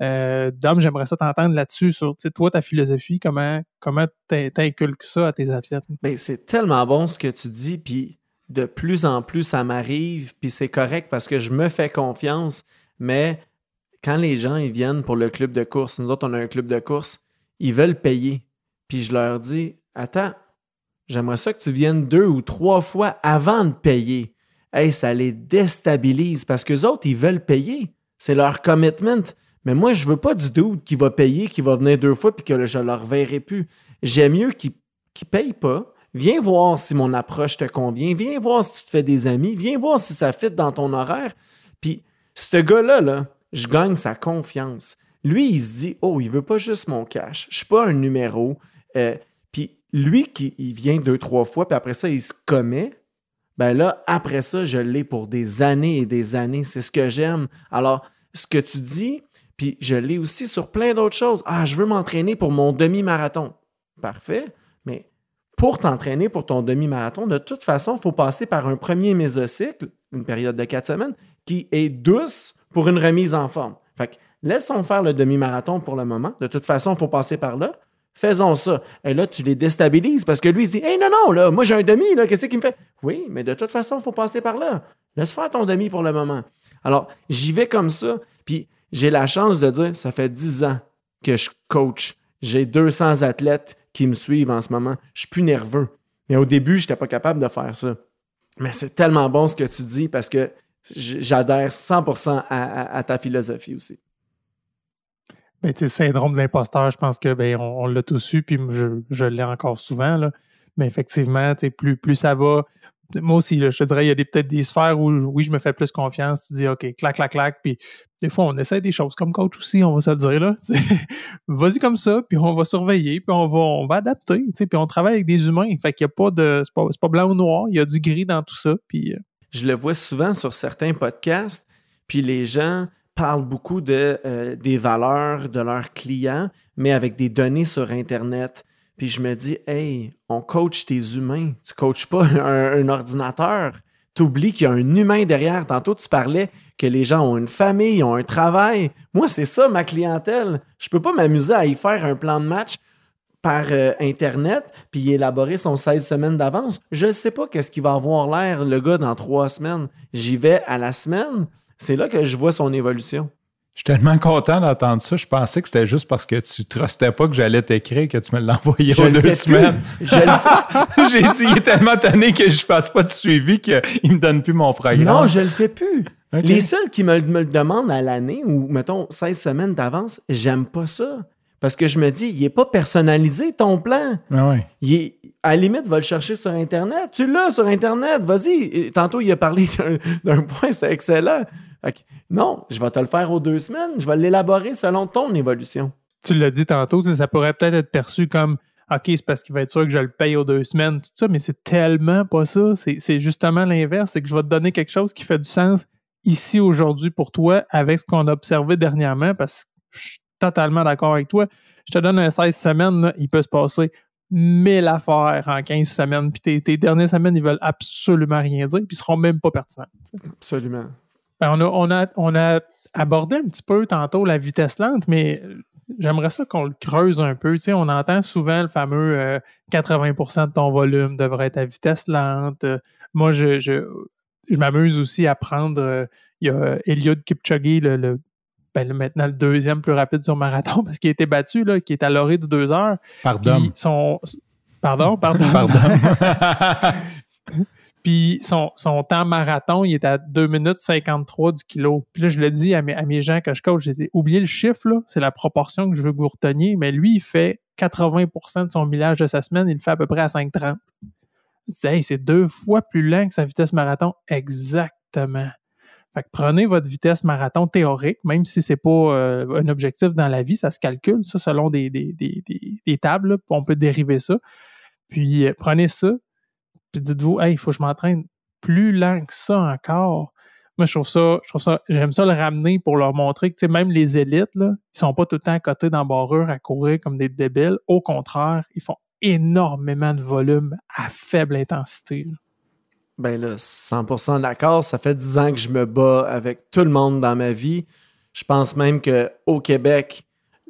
Dom, j'aimerais ça t'entendre là-dessus sur, tu sais, toi, ta philosophie, comment t'inculques ça à tes athlètes? Ben, c'est tellement bon ce que tu dis, puis de plus en plus, ça m'arrive, puis c'est correct parce que je me fais confiance, mais quand les gens ils viennent pour le club de course, nous autres, on a un club de course, ils veulent payer. Puis je leur dis, attends, j'aimerais ça que tu viennes 2 ou 3 fois avant de payer. Hey, ça les déstabilise parce qu'eux autres, ils veulent payer. C'est leur commitment. Mais moi, je veux pas du dude qui va payer, qui va venir 2 fois puis que je le reverrai plus. J'aime mieux qu'il paye pas. Viens voir si mon approche te convient. Viens voir si tu te fais des amis. Viens voir si ça fit dans ton horaire. Puis ce gars-là, là, je gagne sa confiance. Lui, il se dit, oh, il veut pas juste mon cash. Je suis pas un numéro. Puis lui, il vient 2-3 fois, puis après ça, il se commet. Ben là, après ça, je l'ai pour des années et des années. C'est ce que j'aime. Alors, ce que tu dis, puis je l'ai aussi sur plein d'autres choses. Ah, je veux m'entraîner pour mon demi-marathon. Parfait, mais pour t'entraîner pour ton demi-marathon, de toute façon, il faut passer par un premier mésocycle, une période de 4 semaines, qui est douce pour une remise en forme. Fait que laissons faire le demi-marathon pour le moment. De toute façon, il faut passer par là. Faisons ça. Et là, tu les déstabilises parce que lui, il se dit, hey, non, là, moi, j'ai un demi, là, qu'est-ce qu'il me fait? Oui, mais de toute façon, il faut passer par là. Laisse faire ton demi pour le moment. Alors, j'y vais comme ça, puis j'ai la chance de dire, ça fait 10 ans que je coach. J'ai 200 athlètes qui me suivent en ce moment. Je suis plus nerveux. Mais au début, je n'étais pas capable de faire ça. Mais c'est tellement bon ce que tu dis parce que j'adhère 100% à ta philosophie aussi. Ben, tu sais, syndrome de l'imposteur, je pense que ben, on l'a tous eu, puis je l'ai encore souvent, là. Mais effectivement, tu sais, plus ça va. Moi aussi, là, je te dirais, il y a peut-être des sphères où, oui, je me fais plus confiance. Tu dis, OK, clac. Puis des fois, on essaie des choses comme coach aussi, on va se le dire, là. Vas-y comme ça, puis on va surveiller, puis on va adapter, tu sais, puis on travaille avec des humains. Fait qu'il n'y a pas de... C'est pas blanc ou noir, il y a du gris dans tout ça, puis... Je le vois souvent sur certains podcasts, puis les gens parlent beaucoup des valeurs de leurs clients, mais avec des données sur Internet. Puis je me dis, hey, on coach tes humains. Tu ne coaches pas un ordinateur. Tu oublies qu'il y a un humain derrière. Tantôt, tu parlais que les gens ont une famille, ont un travail. Moi, c'est ça, ma clientèle. Je ne peux pas m'amuser à y faire un plan de match par Internet puis élaborer son 16 semaines d'avance. Je ne sais pas qu'est-ce qu'il va avoir l'air, le gars, dans 3 semaines. J'y vais à la semaine. C'est là que je vois son évolution. Je suis tellement content d'entendre ça. Je pensais que c'était juste parce que tu ne trustais pas que j'allais t'écrire que tu me l'envoyais aux 2 semaines. Je le fais. J'ai dit, il est tellement tanné que je ne fasse pas de suivi qu'il ne me donne plus mon programme. Non, je le fais plus. Okay. Les seuls qui me le demandent à l'année ou, mettons, 16 semaines d'avance, j'aime pas ça. Parce que je me dis, il n'est pas personnalisé ton plan. Ah ouais. À la limite, va le chercher sur Internet. Tu l'as sur Internet, vas-y. Tantôt, il a parlé d'un point, c'est excellent. Non, je vais te le faire aux 2 semaines. Je vais l'élaborer selon ton évolution. Tu l'as dit tantôt, ça pourrait peut-être être perçu comme OK, c'est parce qu'il va être sûr que je le paye aux 2 semaines, tout ça, mais c'est tellement pas ça. C'est justement l'inverse. C'est que je vais te donner quelque chose qui fait du sens ici, aujourd'hui, pour toi, avec ce qu'on a observé dernièrement, parce que je suis totalement d'accord avec toi. Je te donne un 16 semaines, là, il peut se passer 1000 affaires en 15 semaines, puis tes dernières semaines, ils veulent absolument rien dire, puis ils seront même pas pertinents. Absolument. Ben, on a abordé un petit peu tantôt la vitesse lente, mais j'aimerais ça qu'on le creuse un peu. Tu sais, on entend souvent le fameux 80% de ton volume devrait être à vitesse lente. Moi, je m'amuse aussi à prendre... il y a Eliud Kipchoge, maintenant le 2e plus rapide sur marathon, parce qu'il a été battu, là, qui est à l'orée de 2 heures. Pardon. Pardon. Pardon. Puis son temps marathon, il est à 2 minutes 53 du kilo. Puis là, je le dis à mes gens que je coach, je dis, oubliez le chiffre, là, c'est la proportion que je veux que vous reteniez, mais lui, il fait 80% de son millage de sa semaine, il le fait à peu près à 5,30. Je dis, hey, c'est 2 fois plus lent que sa vitesse marathon. Exactement. Fait que prenez votre vitesse marathon théorique, même si c'est pas un objectif dans la vie, ça se calcule, ça, selon des tables, là, on peut dériver ça. Puis prenez ça, puis dites-vous, hey, il faut que je m'entraîne plus lent que ça encore. Moi, je trouve ça, j'aime ça le ramener pour leur montrer que, même les élites, là, ils sont pas tout le temps à côté dans la barrure à courir comme des débiles. Au contraire, ils font énormément de volume à faible intensité. Là. Ben là, 100% d'accord. Ça fait 10 ans que je me bats avec tout le monde dans ma vie. Je pense même qu'au Québec,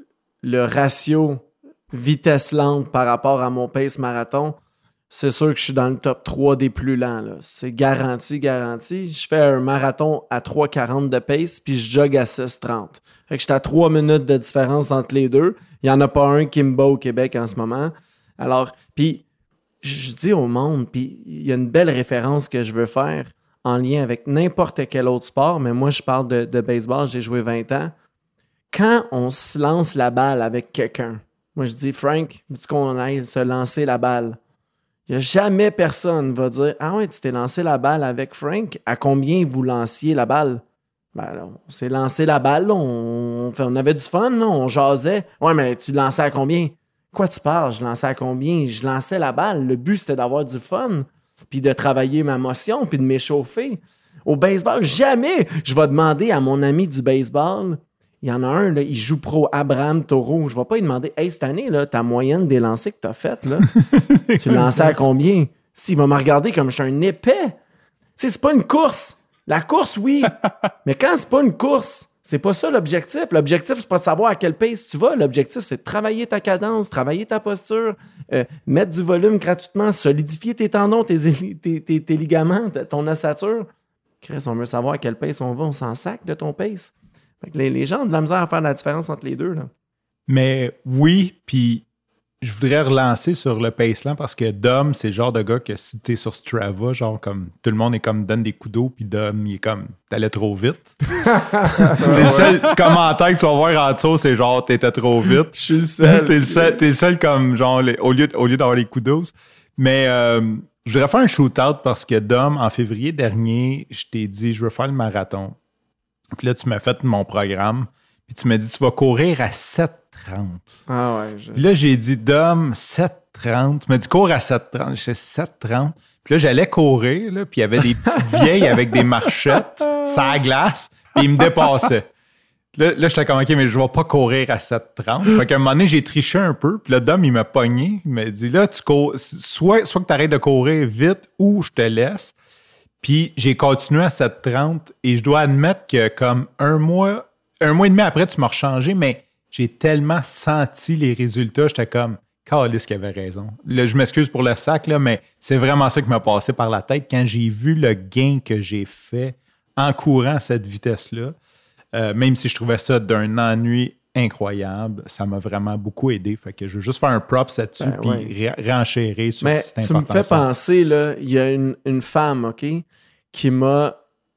le ratio vitesse lente par rapport à mon pace marathon, c'est sûr que je suis dans le top 3 des plus lents. Là. C'est garanti. Je fais un marathon à 3,40 de pace, puis je jogue à 6,30. Fait que j'étais à 3 minutes de différence entre les deux. Il n'y en a pas un qui me bat au Québec en ce moment. Alors, puis je dis au monde, puis il y a une belle référence que je veux faire en lien avec n'importe quel autre sport, mais moi, je parle de baseball, j'ai joué 20 ans. Quand on se lance la balle avec quelqu'un, moi, je dis, Frank, veux-tu qu'on aille se lancer la balle? Il n'y a jamais personne qui va dire, ah ouais, tu t'es lancé la balle avec Frank, à combien vous lanciez la balle? Ben là, on s'est lancé la balle, là, on avait du fun, là, on jasait. Ouais, mais tu lançais à combien? Quoi tu parles? Je lançais à combien? Je lançais la balle. Le but, c'était d'avoir du fun, puis de travailler ma motion, puis de m'échauffer. Au baseball, jamais je vais demander à mon ami du baseball, il y en a un, là, il joue pro, Abraham Taureau. Je ne vais pas lui demander, hey, cette année, là, ta moyenne des lancers que tu as faite, là, tu lançais à combien? S'il va me regarder comme je suis un épais. Tu sais, c'est pas une course. La course, oui. Mais quand c'est pas une course, c'est pas ça l'objectif. L'objectif, c'est pas de savoir à quel pace tu vas. L'objectif, c'est de travailler ta cadence, travailler ta posture, mettre du volume gratuitement, solidifier tes tendons, tes ligaments, ton ossature. Chris, on veut savoir à quel pace on va. On s'en sac de ton pace. Fait que les gens ont de la misère à faire la différence entre les deux. Là. Mais oui, puis je voudrais relancer sur le pace lent parce que Dom, c'est le genre de gars que si t'es sur Strava, genre comme tout le monde est comme donne des coups d'eau, puis Dom, il est comme t'allais trop vite. C'est le seul commentaire que tu vas voir en dessous, c'est genre t'étais trop vite. Je suis le seul. T'es le seul comme genre au lieu d'avoir les coups d'eau. Mais je voudrais faire un shootout parce que Dom, en février dernier, je t'ai dit je veux faire le marathon. Puis là, tu m'as fait mon programme. Puis tu m'as dit, tu vas courir à 7,30. Ah ouais. Puis là, j'ai dit, Dom, 7,30. Tu m'as dit, cours à 7,30. J'ai dit, 7,30. Puis là, j'allais courir. Là, puis il y avait des petites vieilles avec des marchettes, ça à glace. Puis ils me dépassaient. Là, j'étais comme, OK, mais je ne vais pas courir à 7,30. Fait qu'à un moment donné, j'ai triché un peu. Puis là, Dom, il m'a pogné. Il m'a dit, là, tu cours. Soit que tu arrêtes de courir vite ou je te laisse. Puis j'ai continué à 7,30 et je dois admettre que comme un mois et demi après, tu m'as rechangé, mais j'ai tellement senti les résultats, j'étais comme, calisse qu'il avait raison. Là, je m'excuse pour le sac, là, mais c'est vraiment ça qui m'a passé par la tête quand j'ai vu le gain que j'ai fait en courant à cette vitesse-là. Même si je trouvais ça d'un ennui incroyable, ça m'a vraiment beaucoup aidé. Fait que je veux juste faire un props là-dessus puis renchérir sur cette importance. Mais tu me fais penser, là, il y a une femme, OK, qui m'a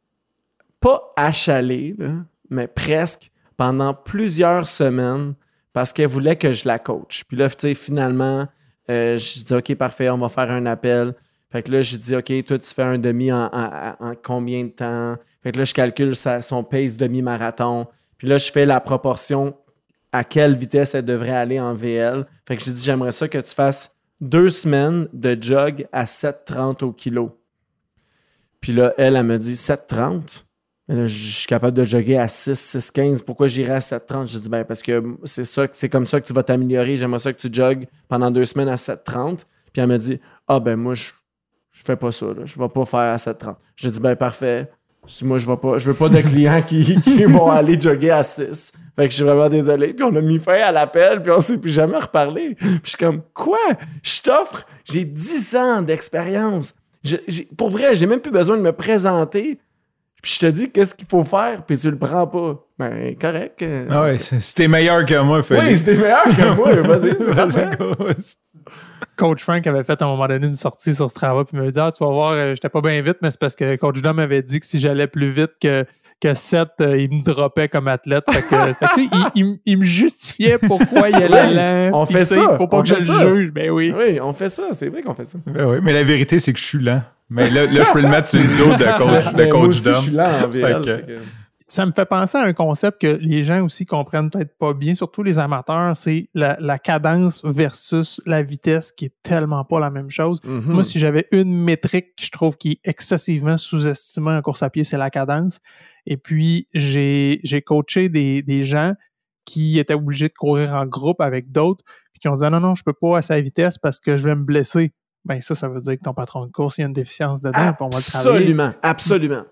pas achalé, là, mais presque pendant plusieurs semaines parce qu'elle voulait que je la coach. Puis là, tu sais, finalement, je dis OK, parfait, on va faire un appel. Fait que là, je dis OK, toi, tu fais un demi en combien de temps? Fait que là, je calcule son pace demi-marathon. Puis là, je fais la proportion à quelle vitesse elle devrait aller en VL. Fait que j'ai dit, j'aimerais ça que tu fasses 2 semaines de jog à 7,30 au kilo. Puis là, elle me dit 7,30? Là, je suis capable de jogger à 6,15. Pourquoi j'irais à 7,30? J'ai dit, ben parce que c'est comme ça que tu vas t'améliorer. J'aimerais ça que tu jogues pendant 2 semaines à 7,30. Puis elle me dit, ben moi, je fais pas ça. Là. Je vais pas faire à 7,30. J'ai dit, ben parfait. Si moi, je veux pas de clients qui vont aller jogger à 6. Fait que je suis vraiment désolé. Puis on a mis fin à l'appel, puis on s'est plus jamais reparlé. Puis je suis comme, quoi? Je t'offre, j'ai 10 ans d'expérience. Pour vrai, j'ai même plus besoin de me présenter. Puis je te dis qu'est-ce qu'il faut faire, puis tu le prends pas. Ben, correct. Ah ouais, c'était meilleur que moi, Félix. Oui, c'était meilleur que moi. Vas-y. Coach Frank avait fait à un moment donné une sortie sur Strava, puis il m'avait dit tu vas voir, j'étais pas bien vite, mais c'est parce que Coach Dom m'avait dit que si j'allais plus vite que Seth, il me droppait comme athlète. Fait que, il me justifiait pourquoi il allait lent. On fait ça. Faut pas que je le juge. Ben oui. Oui, on fait ça. C'est vrai qu'on fait ça. Ben oui, mais la vérité, c'est que je suis lent. Mais là je peux le mettre sur le dos de Coach Moi aussi, Dom. je suis lent en VL. Ça me fait penser à un concept que les gens aussi comprennent peut-être pas bien, surtout les amateurs, c'est la cadence versus la vitesse qui est tellement pas la même chose. Mm-hmm. Moi, si j'avais une métrique que je trouve qui est excessivement sous-estimée en course à pied, c'est la cadence. Et puis, j'ai coaché des gens qui étaient obligés de courir en groupe avec d'autres, puis qui ont dit non, je peux pas à sa vitesse parce que je vais me blesser. Ben ça veut dire que ton patron de course, il y a une déficience dedans, puis on va le travailler. Absolument.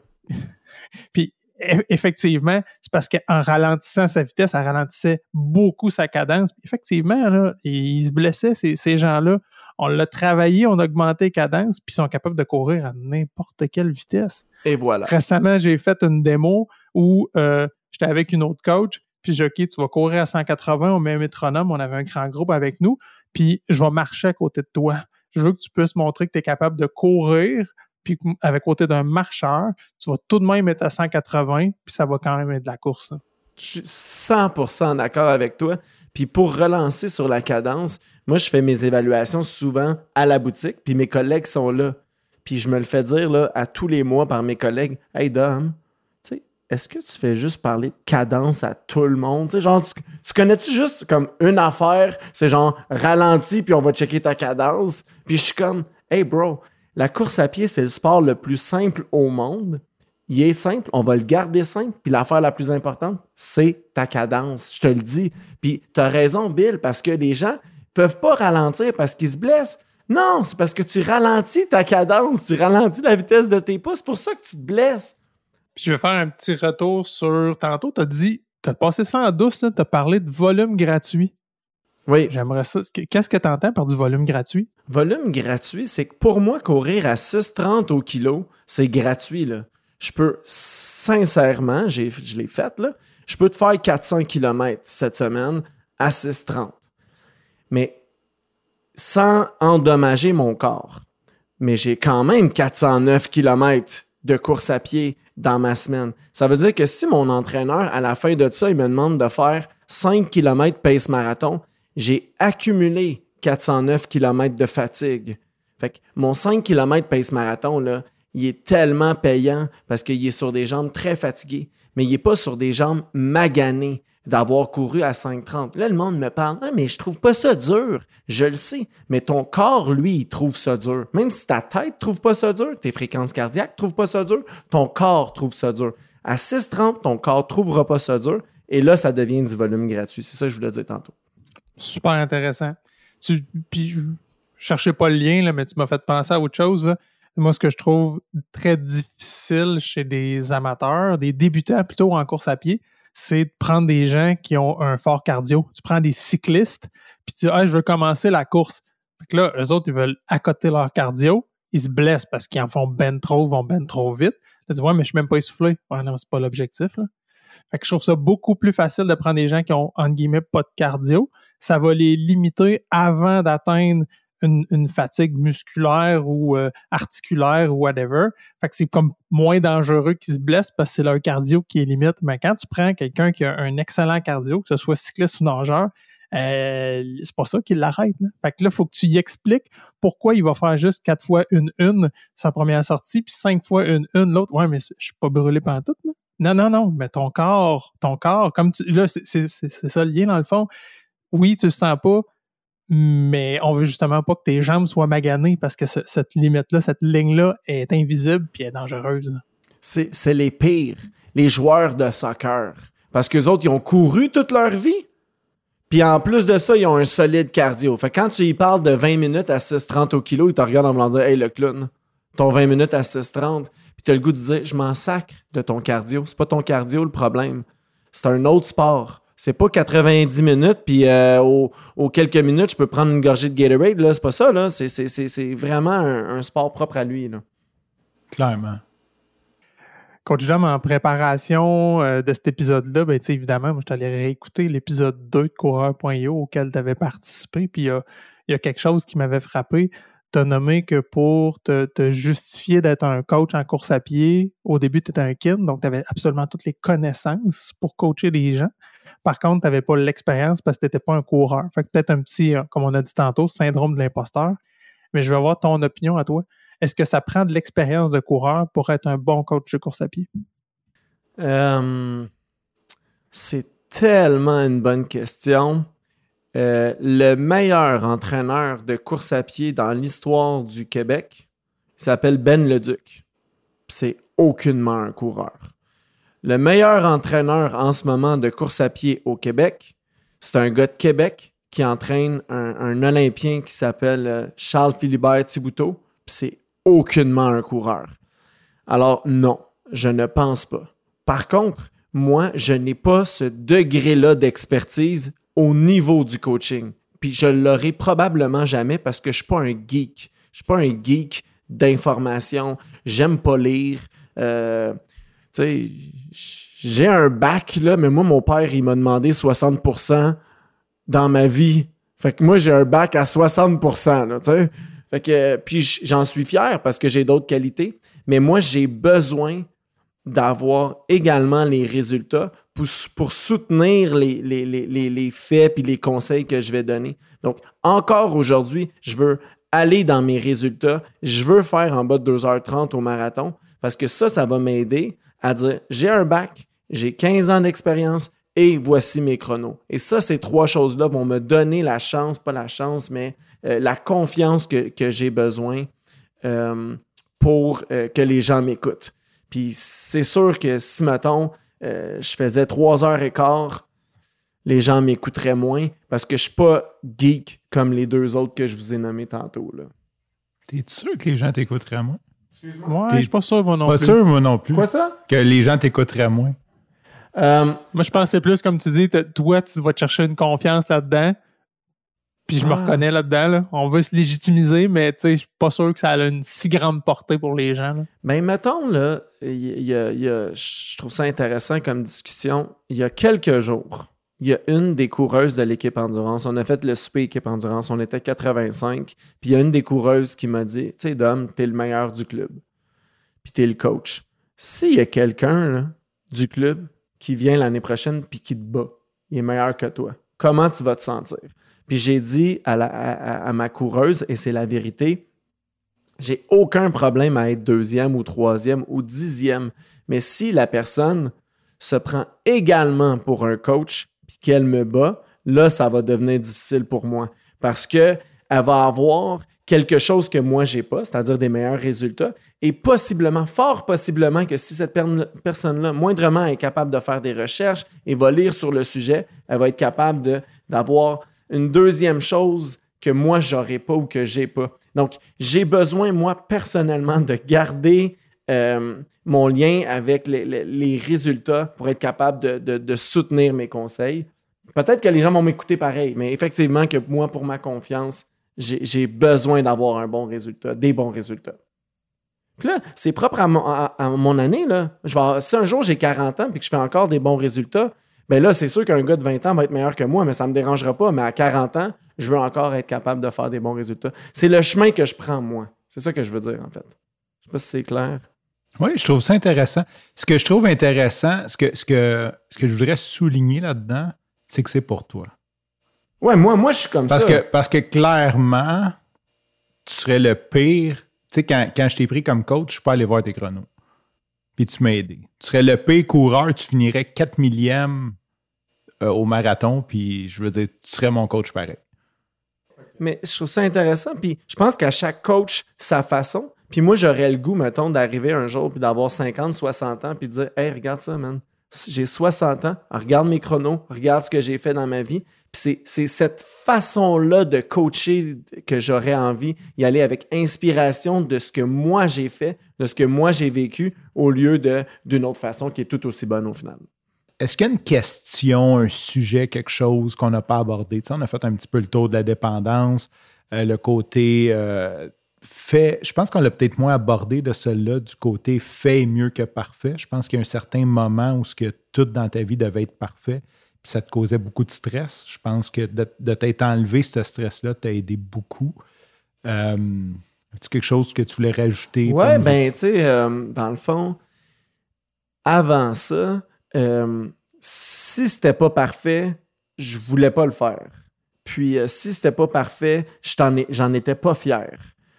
Puis, effectivement, c'est parce qu'en ralentissant sa vitesse, elle ralentissait beaucoup sa cadence. Puis effectivement, là, ils se blessaient, ces gens-là. On l'a travaillé, on a augmenté la cadence, puis ils sont capables de courir à n'importe quelle vitesse. Et voilà. Récemment, j'ai fait une démo où j'étais avec une autre coach, puis j'ai dit, OK, tu vas courir à 180, on met un métronome, on avait un grand groupe avec nous, puis je vais marcher à côté de toi. Je veux que tu puisses montrer que tu es capable de courir, puis avec côté d'un marcheur, tu vas tout de même être à 180, puis ça va quand même être de la course. Hein. Je suis 100% d'accord avec toi. Puis pour relancer sur la cadence, moi, je fais mes évaluations souvent à la boutique, puis mes collègues sont là. Puis je me le fais dire là, à tous les mois par mes collègues, « Hey Dom, tu sais, est-ce que tu fais juste parler de cadence à tout le monde? Tu sais, genre, tu connais-tu juste comme une affaire, c'est genre ralenti, puis on va checker ta cadence? » Puis je suis comme, « Hey bro, la course à pied, c'est le sport le plus simple au monde. Il est simple, on va le garder simple. Puis l'affaire la plus importante, c'est ta cadence. Je te le dis. Puis tu as raison, Bill, parce que les gens peuvent pas ralentir parce qu'ils se blessent. Non, c'est parce que tu ralentis ta cadence, tu ralentis la vitesse de tes pas. C'est pour ça que tu te blesses. Puis je vais faire un petit retour sur... Tantôt, tu as dit, tu as passé ça en douce, tu as parlé de volume gratuit. Oui. J'aimerais ça. Qu'est-ce que tu entends par du volume gratuit? Volume gratuit, c'est que pour moi, courir à 6,30 au kilo, c'est gratuit, là. Je peux, sincèrement, je l'ai fait, là, je peux te faire 400 km cette semaine à 6,30. Mais sans endommager mon corps. Mais j'ai quand même 409 km de course à pied dans ma semaine. Ça veut dire que si mon entraîneur, à la fin de ça, il me demande de faire 5 km pace marathon, j'ai accumulé 409 km de fatigue. Fait que mon 5 km pace marathon, là, il est tellement payant parce qu'il est sur des jambes très fatiguées, mais il n'est pas sur des jambes maganées d'avoir couru à 5,30. Là, le monde me parle, mais je trouve pas ça dur. Je le sais, mais ton corps, lui, il trouve ça dur. Même si ta tête trouve pas ça dur, tes fréquences cardiaques trouvent pas ça dur, ton corps trouve ça dur. À 6,30, ton corps trouvera pas ça dur, et là, ça devient du volume gratuit. C'est ça que je voulais dire tantôt. Super intéressant. Puis, je cherchais pas le lien, là, mais tu m'as fait penser à autre chose. Là. Moi, ce que je trouve très difficile chez des amateurs, des débutants plutôt en course à pied, c'est de prendre des gens qui ont un fort cardio. Tu prends des cyclistes, puis tu dis « je veux commencer la course ». Fait que là, eux autres, ils veulent accoter leur cardio. Ils se blessent parce qu'ils en font ben trop, vont ben trop vite. Ils disent « Ouais, mais je suis même pas essoufflé. » Ouais, non, c'est pas l'objectif, là. Fait que je trouve ça beaucoup plus facile de prendre des gens qui ont, entre guillemets, pas de cardio. Ça va les limiter avant d'atteindre une fatigue musculaire ou articulaire ou whatever. Fait que c'est comme moins dangereux qu'ils se blessent parce que c'est leur cardio qui est limite. Mais quand tu prends quelqu'un qui a un excellent cardio, que ce soit cycliste ou nageur, c'est pas ça qui l'arrête. Là. Fait que là, il faut que tu y expliques pourquoi il va faire juste 4 fois une sa première sortie, puis 5 fois une l'autre. Ouais, mais je suis pas brûlé pendant tout, là. Non, mais ton corps, comme là, c'est ça le lien dans le fond. Oui, tu le sens pas, mais on veut justement pas que tes jambes soient maganées parce que cette limite-là, cette ligne-là est invisible puis est dangereuse. C'est les pires, les joueurs de soccer. Parce qu'eux autres, ils ont couru toute leur vie. Puis en plus de ça, ils ont un solide cardio. Fait que quand tu y parles de 20 minutes à 6,30 au kilo, ils te regardent en voulant dire « Hey, le clown, ton 20 minutes à 6,30. » Puis tu as le goût de dire « Je m'en sacre de ton cardio. C'est pas ton cardio le problème. C'est un autre sport. C'est pas 90 minutes, puis aux quelques minutes, je peux prendre une gorgée de Gatorade. Là. C'est pas ça. Là. C'est vraiment un sport propre à lui. Là. Clairement. Coach Dom, en préparation de cet épisode-là, ben, évidemment, moi, je t'allais réécouter l'épisode 2 de Coureur.io auquel tu avais participé. Puis il il y a quelque chose qui m'avait frappé. Tu as nommé que pour te justifier d'être un coach en course à pied, au début, tu étais un kid, donc tu avais absolument toutes les connaissances pour coacher les gens. Par contre, tu n'avais pas l'expérience parce que tu n'étais pas un coureur. Fait que peut-être un petit, comme on a dit tantôt, syndrome de l'imposteur. Mais je veux avoir ton opinion à toi. Est-ce que ça prend de l'expérience de coureur pour être un bon coach de course à pied? C'est tellement une bonne question. Le meilleur entraîneur de course à pied dans l'histoire du Québec, il s'appelle Ben Leduc. C'est aucunement un coureur. Le meilleur entraîneur en ce moment de course à pied au Québec, c'est un gars de Québec qui entraîne un Olympien qui s'appelle Charles-Philibert Thibouteau. C'est aucunement un coureur. Alors non, je ne pense pas. Par contre, moi, je n'ai pas ce degré-là d'expertise au niveau du coaching. Puis je l'aurai probablement jamais parce que je ne suis pas un geek. Je ne suis pas un geek d'information. J'aime pas lire. Tu sais, j'ai un bac, là, mais moi, mon père, il m'a demandé 60% dans ma vie. Fait que moi, j'ai un bac à 60%, là, tu sais. Fait que, puis j'en suis fier parce que j'ai d'autres qualités. Mais moi, j'ai besoin d'avoir également les résultats pour soutenir les faits et les conseils que je vais donner. Donc, encore aujourd'hui, je veux aller dans mes résultats. Je veux faire en bas de 2h30 au marathon parce que ça va m'aider à dire j'ai un bac, j'ai 15 ans d'expérience et voici mes chronos. Et ça, ces trois choses-là vont me donner la chance, pas la chance, mais la confiance que j'ai besoin pour que les gens m'écoutent. Puis c'est sûr que si, mettons, je faisais 3h15, les gens m'écouteraient moins parce que je ne suis pas geek comme les deux autres que je vous ai nommés tantôt. Là. T'es sûr que les gens t'écouteraient moins? Excuse-moi. Ouais, je suis pas sûr, moi non plus. Pas sûr, moi non plus. Quoi ça? Que les gens t'écouteraient moins. Moi, je pensais plus, comme tu dis, toi, tu vas te chercher une confiance là-dedans. Puis je me reconnais là-dedans. Là. On veut se légitimiser, mais je suis pas sûr que ça a une si grande portée pour les gens. Là. Ben, mettons, là, je trouve ça intéressant comme discussion. Il y a quelques jours, il y a une des coureuses de l'équipe Endurance. On a fait le souper équipe Endurance. On était 85. Puis il y a une des coureuses qui m'a dit, tu sais, Dom, t'es le meilleur du club. Puis t'es le coach. S'il y a quelqu'un là, du club qui vient l'année prochaine puis qui te bat, il est meilleur que toi, comment tu vas te sentir? Puis j'ai dit à ma coureuse, et c'est la vérité, j'ai aucun problème à être 2e ou 3e ou 10e. Mais si la personne se prend également pour un coach puis qu'elle me bat, là, ça va devenir difficile pour moi. Parce qu'elle va avoir quelque chose que moi, j'ai pas, c'est-à-dire des meilleurs résultats. Et possiblement, fort possiblement que si cette personne-là, moindrement, est capable de faire des recherches et va lire sur le sujet, elle va être capable d'avoir une deuxième chose que moi, j'aurais pas ou que j'ai pas. Donc, j'ai besoin, moi, personnellement, de garder mon lien avec les résultats pour être capable de soutenir mes conseils. Peut-être que les gens vont m'écouter pareil, mais effectivement que moi, pour ma confiance, j'ai besoin d'avoir un bon résultat, des bons résultats. Puis là, c'est propre à mon année. Là. Si un jour j'ai 40 ans et que je fais encore des bons résultats, bien là, c'est sûr qu'un gars de 20 ans va être meilleur que moi, mais ça ne me dérangera pas. Mais à 40 ans, je veux encore être capable de faire des bons résultats. C'est le chemin que je prends, moi. C'est ça que je veux dire, en fait. Je ne sais pas si c'est clair. Oui, je trouve ça intéressant. Ce que je trouve intéressant, ce que je voudrais souligner là-dedans, c'est que c'est pour toi. Ouais, moi, je suis comme ça. Parce que clairement, tu serais le pire. Tu sais, quand je t'ai pris comme coach, je suis pas allé voir tes chronos. Puis tu m'as aidé. Tu serais le pire coureur, tu finirais 4 millième au marathon, puis je veux dire, tu serais mon coach pareil. Mais je trouve ça intéressant, puis je pense qu'à chaque coach, sa façon. Puis moi, j'aurais le goût, mettons, d'arriver un jour puis d'avoir 50, 60 ans puis de dire « Hey, regarde ça, man. J'ai 60 ans. Regarde mes chronos. Regarde ce que j'ai fait dans ma vie. » Puis c'est cette façon-là de coacher que j'aurais envie d'y aller avec inspiration de ce que moi j'ai fait, de ce que moi j'ai vécu, au lieu d'une autre façon qui est tout aussi bonne au final. Est-ce qu'il y a une question, un sujet, quelque chose qu'on n'a pas abordé? Tu sais, on a fait un petit peu le tour de la dépendance, le côté fait. Je pense qu'on l'a peut-être moins abordé de cela, du côté fait est mieux que parfait. Je pense qu'il y a un certain moment où ce que tout dans ta vie devait être parfait. puis ça te causait beaucoup de stress. Je pense que de t'être enlevé ce stress-là t'a aidé beaucoup. As-tu quelque chose que tu voulais rajouter? Ouais, ben, tu sais, dans le fond, avant ça, si c'était pas parfait, je voulais pas le faire. Puis, si c'était pas parfait, j'en étais pas fier.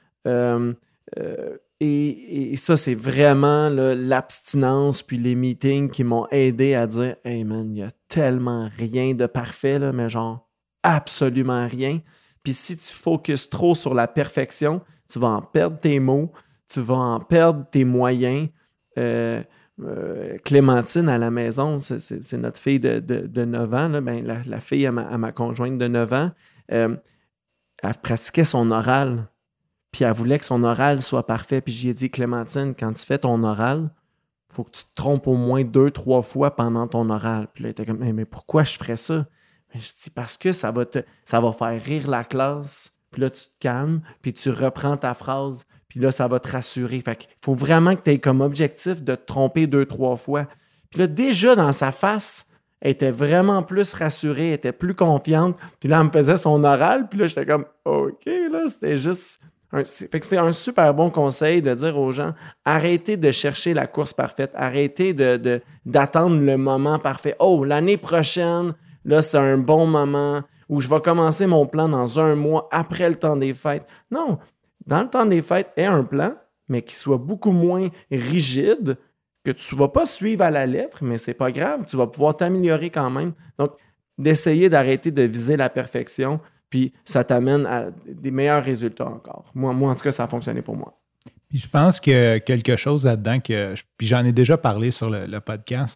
Et ça, c'est vraiment là, l'abstinence puis les meetings qui m'ont aidé à dire « Hey man, il y a tellement rien de parfait, là, mais genre absolument rien. » Puis si tu focuses trop sur la perfection, tu vas en perdre tes mots, tu vas en perdre tes moyens. Clémentine à la maison, c'est notre fille de 9 ans, là, ben, la fille à ma conjointe de 9 ans, elle pratiquait son oral. Puis elle voulait que son oral soit parfait. Puis j'ai dit, Clémentine, quand tu fais ton oral, il faut que tu te trompes au moins 2-3 fois pendant ton oral. Puis là, elle était comme, mais pourquoi je ferais ça? Mais je dis, parce que ça va faire rire la classe. Puis là, tu te calmes, puis tu reprends ta phrase. Puis là, ça va te rassurer. Fait qu'il faut vraiment que tu aies comme objectif de te tromper 2-3 fois. Puis là, déjà dans sa face, elle était vraiment plus rassurée, elle était plus confiante. Puis là, elle me faisait son oral. Puis là, j'étais comme, OK, là, c'était juste... Fait que c'est un super bon conseil de dire aux gens, arrêtez de chercher la course parfaite, arrêtez d'attendre le moment parfait. Oh, l'année prochaine, là, c'est un bon moment où je vais commencer mon plan dans 1 mois après le temps des fêtes. Non, dans le temps des fêtes, aie un plan, mais qui soit beaucoup moins rigide, que tu ne vas pas suivre à la lettre, mais c'est pas grave, tu vas pouvoir t'améliorer quand même. Donc, d'essayer d'arrêter de viser la perfection, puis ça t'amène à des meilleurs résultats encore. Moi, en tout cas, ça a fonctionné pour moi. Puis je pense qu'il y a quelque chose là-dedans puis j'en ai déjà parlé sur le podcast.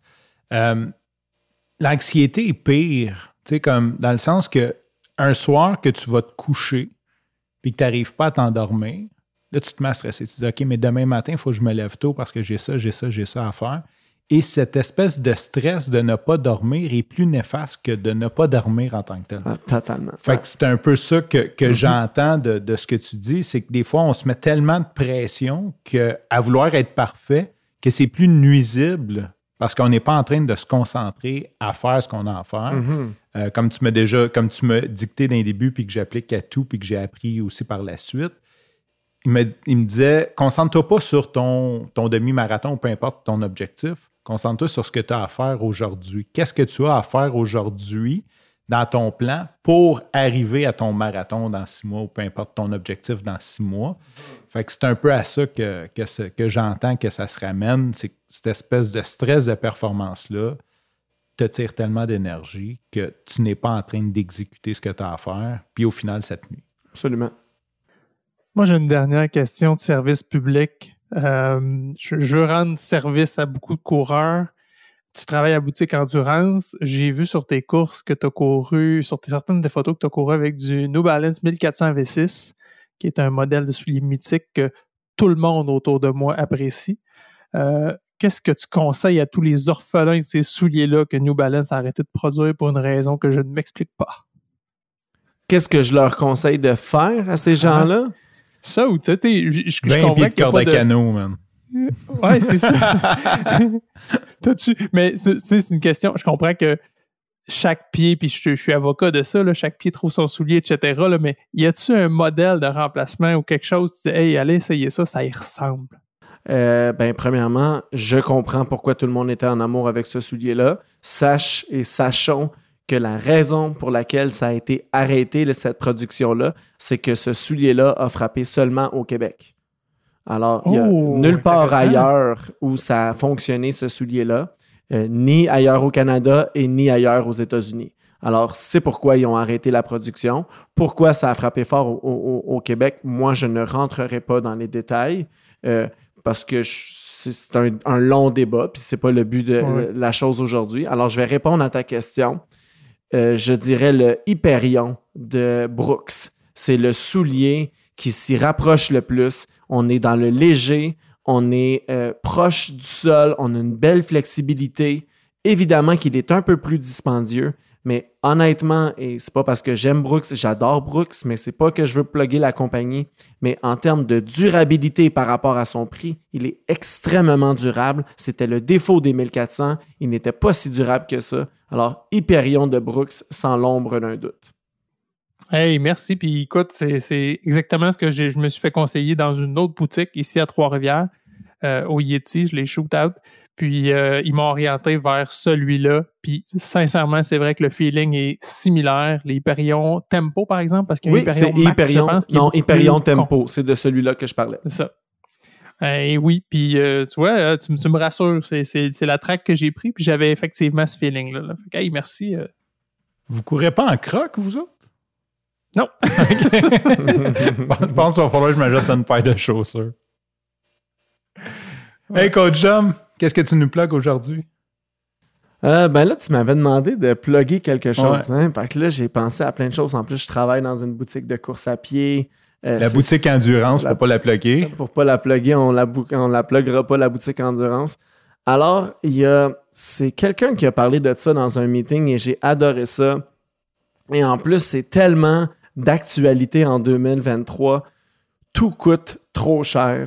L'anxiété est pire, tu sais, comme dans le sens que un soir que tu vas te coucher puis que tu n'arrives pas à t'endormir, là, tu te mets à stresser. Tu te dis, OK, mais demain matin, il faut que je me lève tôt parce que j'ai ça à faire. Et cette espèce de stress de ne pas dormir est plus néfaste que de ne pas dormir en tant que tel. Ah, totalement. Fait que c'est un peu ça que j'entends de ce que tu dis, c'est que des fois, on se met tellement de pression qu'à vouloir être parfait, que c'est plus nuisible parce qu'on n'est pas en train de se concentrer à faire ce qu'on a à faire. Comme tu m'as dicté dans les débuts, puis que j'applique à tout, puis que j'ai appris aussi par la suite. Il me disait, concentre-toi pas sur ton demi-marathon ou peu importe ton objectif. Concentre-toi sur ce que tu as à faire aujourd'hui. Qu'est-ce que tu as à faire aujourd'hui dans ton plan pour arriver à ton marathon dans 6 mois ou peu importe ton objectif dans 6 mois. Fait que c'est un peu à ça que j'entends que ça se ramène. C'est que cette espèce de stress de performance-là te tire tellement d'énergie que tu n'es pas en train d'exécuter ce que tu as à faire. Puis au final, ça te nuit. Absolument. Moi, j'ai une dernière question de service public. Je veux rendre service à beaucoup de coureurs. Tu travailles à Boutique Endurance. J'ai vu sur tes courses que tu as couru, certaines des photos que tu as couru avec du New Balance 1400 V6, qui est un modèle de soulier mythique que tout le monde autour de moi apprécie. Qu'est-ce que tu conseilles à tous les orphelins de ces souliers-là que New Balance a arrêté de produire pour une raison que je ne m'explique pas? Qu'est-ce que je leur conseille de faire à ces gens-là? Ça ou tu sais, je 20 comprends pieds de qu'il y a corde pas à canot, man. Ouais, c'est ça. Mais c'est une question. Je comprends que chaque pied, puis je suis avocat de ça, là, chaque pied trouve son soulier, etc. Là, mais y a-tu un modèle de remplacement ou quelque chose? Tu dis, hey, allez, essayez ça, ça y ressemble. Premièrement, je comprends pourquoi tout le monde était en amour avec ce soulier-là. Sachons que la raison pour laquelle ça a été arrêté, cette production-là, c'est que ce soulier-là a frappé seulement au Québec. Alors, il n'y a nulle part ailleurs où ça a fonctionné, ce soulier-là, ni ailleurs au Canada et ni ailleurs aux États-Unis. Alors, c'est pourquoi ils ont arrêté la production. Pourquoi ça a frappé fort au Québec? Moi, je ne rentrerai pas dans les détails parce que c'est un long débat, puis ce n'est pas le but de la chose aujourd'hui. Alors, je vais répondre à ta question. Je dirais le Hyperion de Brooks. C'est le soulier qui s'y rapproche le plus. On est dans le léger, on est proche du sol, on a une belle flexibilité. Évidemment qu'il est un peu plus dispendieux, Mais honnêtement, et c'est pas parce que j'aime Brooks, j'adore Brooks, mais c'est pas que je veux plugger la compagnie, mais en termes de durabilité par rapport à son prix, il est extrêmement durable. C'était le défaut des 1400. Il n'était pas si durable que ça. Alors, Hyperion de Brooks, sans l'ombre d'un doute. Hey, merci. Puis écoute, c'est exactement ce que je me suis fait conseiller dans une autre boutique ici à Trois-Rivières, au Yeti. Je l'ai shoot out. Puis ils m'ont orienté vers celui-là. Puis sincèrement, c'est vrai que le feeling est similaire. Les Hyperion Tempo, par exemple, parce qu'il y a c'est Hyperion. Non, Hyperion Tempo. C'est de celui-là que je parlais. C'est ça. Et oui, puis tu vois, tu me rassures. C'est la track que j'ai pris. Puis j'avais effectivement ce feeling-là. Là. Fait que, hey, merci. Vous courez pas en croc, vous autres? Non. Je pense qu'il va falloir que je m'ajoute une paire de chaussures. Hey, Coach Dom, qu'est-ce que tu nous plugues aujourd'hui? Ben là, tu m'avais demandé de plugger quelque chose. Ouais. Hein? Fait que là, j'ai pensé à plein de choses. En plus, je travaille dans une boutique de course à pied. La boutique Endurance, pour pas la plugger. Pour pas la plugger, on la pluggera pas, la boutique Endurance. Alors, c'est quelqu'un qui a parlé de ça dans un meeting et j'ai adoré ça. Et en plus, c'est tellement d'actualité en 2023. Tout coûte trop cher.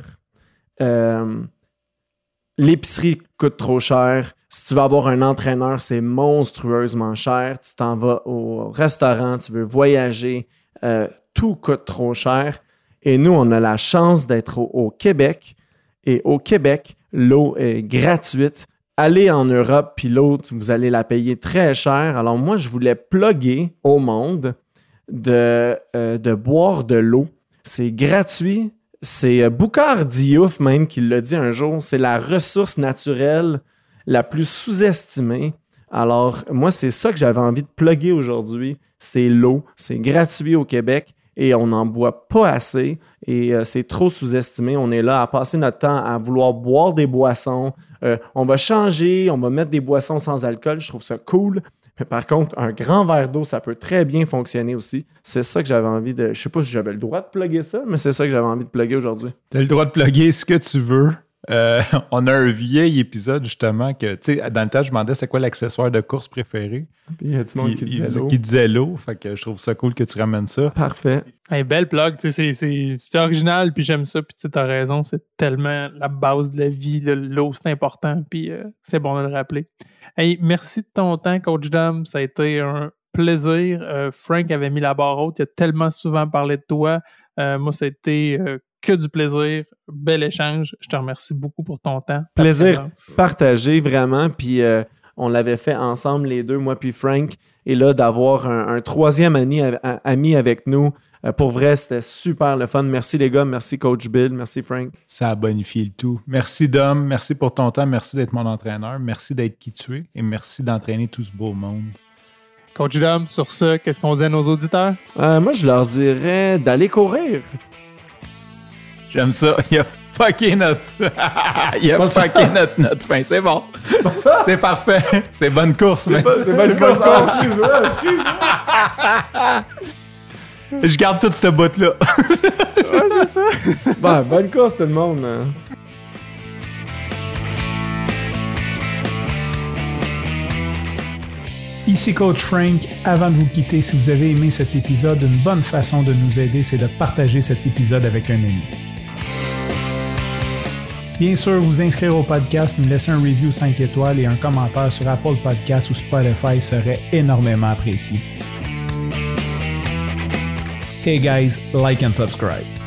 L'épicerie coûte trop cher. Si tu veux avoir un entraîneur, c'est monstrueusement cher. Tu t'en vas au restaurant, tu veux voyager. Tout coûte trop cher. Et nous, on a la chance d'être au Québec. Et au Québec, l'eau est gratuite. Allez en Europe, puis l'eau, vous allez la payer très cher. Alors moi, je voulais plugger au monde de boire de l'eau. C'est gratuit. C'est Boucard Diouf même qui l'a dit un jour. C'est la ressource naturelle la plus sous-estimée. Alors, moi, c'est ça que j'avais envie de plugger aujourd'hui. C'est l'eau. C'est gratuit au Québec et on n'en boit pas assez et c'est trop sous-estimé. On est là à passer notre temps à vouloir boire des boissons. On va changer, on va mettre des boissons sans alcool. Je trouve ça cool. Mais par contre, un grand verre d'eau, ça peut très bien fonctionner aussi. C'est ça que j'avais envie de... Je sais pas si j'avais le droit de plugger ça, mais c'est ça que j'avais envie de plugger aujourd'hui. Tu as le droit de plugger ce que tu veux. On a un vieil épisode, justement, que, tu sais, dans le temps, je demandais c'est quoi l'accessoire de course préféré. Puis il y a du monde qui disait l'eau. Qui disait l'eau. Fait que je trouve ça cool que tu ramènes ça. Parfait. Hey, belle plug, tu sais, c'est original, puis j'aime ça, puis tu as raison, c'est tellement la base de la vie, l'eau, c'est important, puis c'est bon de le rappeler. Hey, merci de ton temps, Coach Dom, ça a été un plaisir. Frank avait mis la barre haute, il a tellement souvent parlé de toi. Moi, ça a été que du plaisir, bel échange. Je te remercie beaucoup pour ton temps. Plaisir partagé, vraiment, puis on l'avait fait ensemble, les deux, moi puis Frank, et là, d'avoir un troisième ami avec nous, pour vrai, c'était super le fun. Merci les gars, merci Coach Bill, merci Frank. Ça a bonifié le tout. Merci Dom, merci pour ton temps, merci d'être mon entraîneur, merci d'être qui tu es et merci d'entraîner tout ce beau monde. Coach Dom, sur ce, qu'est-ce qu'on dit à nos auditeurs? Moi, je leur dirais d'aller courir. J'aime ça. Il a fucké notre fin. C'est bon. C'est parfait. C'est bonne course. C'est bonne course. Je garde tout ce bout-là. Ouais, c'est ça. Bonne course, tout le monde. Ici Coach Frank. Avant de vous quitter, si vous avez aimé cet épisode, une bonne façon de nous aider, c'est de partager cet épisode avec un ami. Bien sûr, vous inscrire au podcast, nous laisser un review 5 étoiles et un commentaire sur Apple Podcasts ou Spotify serait énormément apprécié. Hey guys, like and subscribe.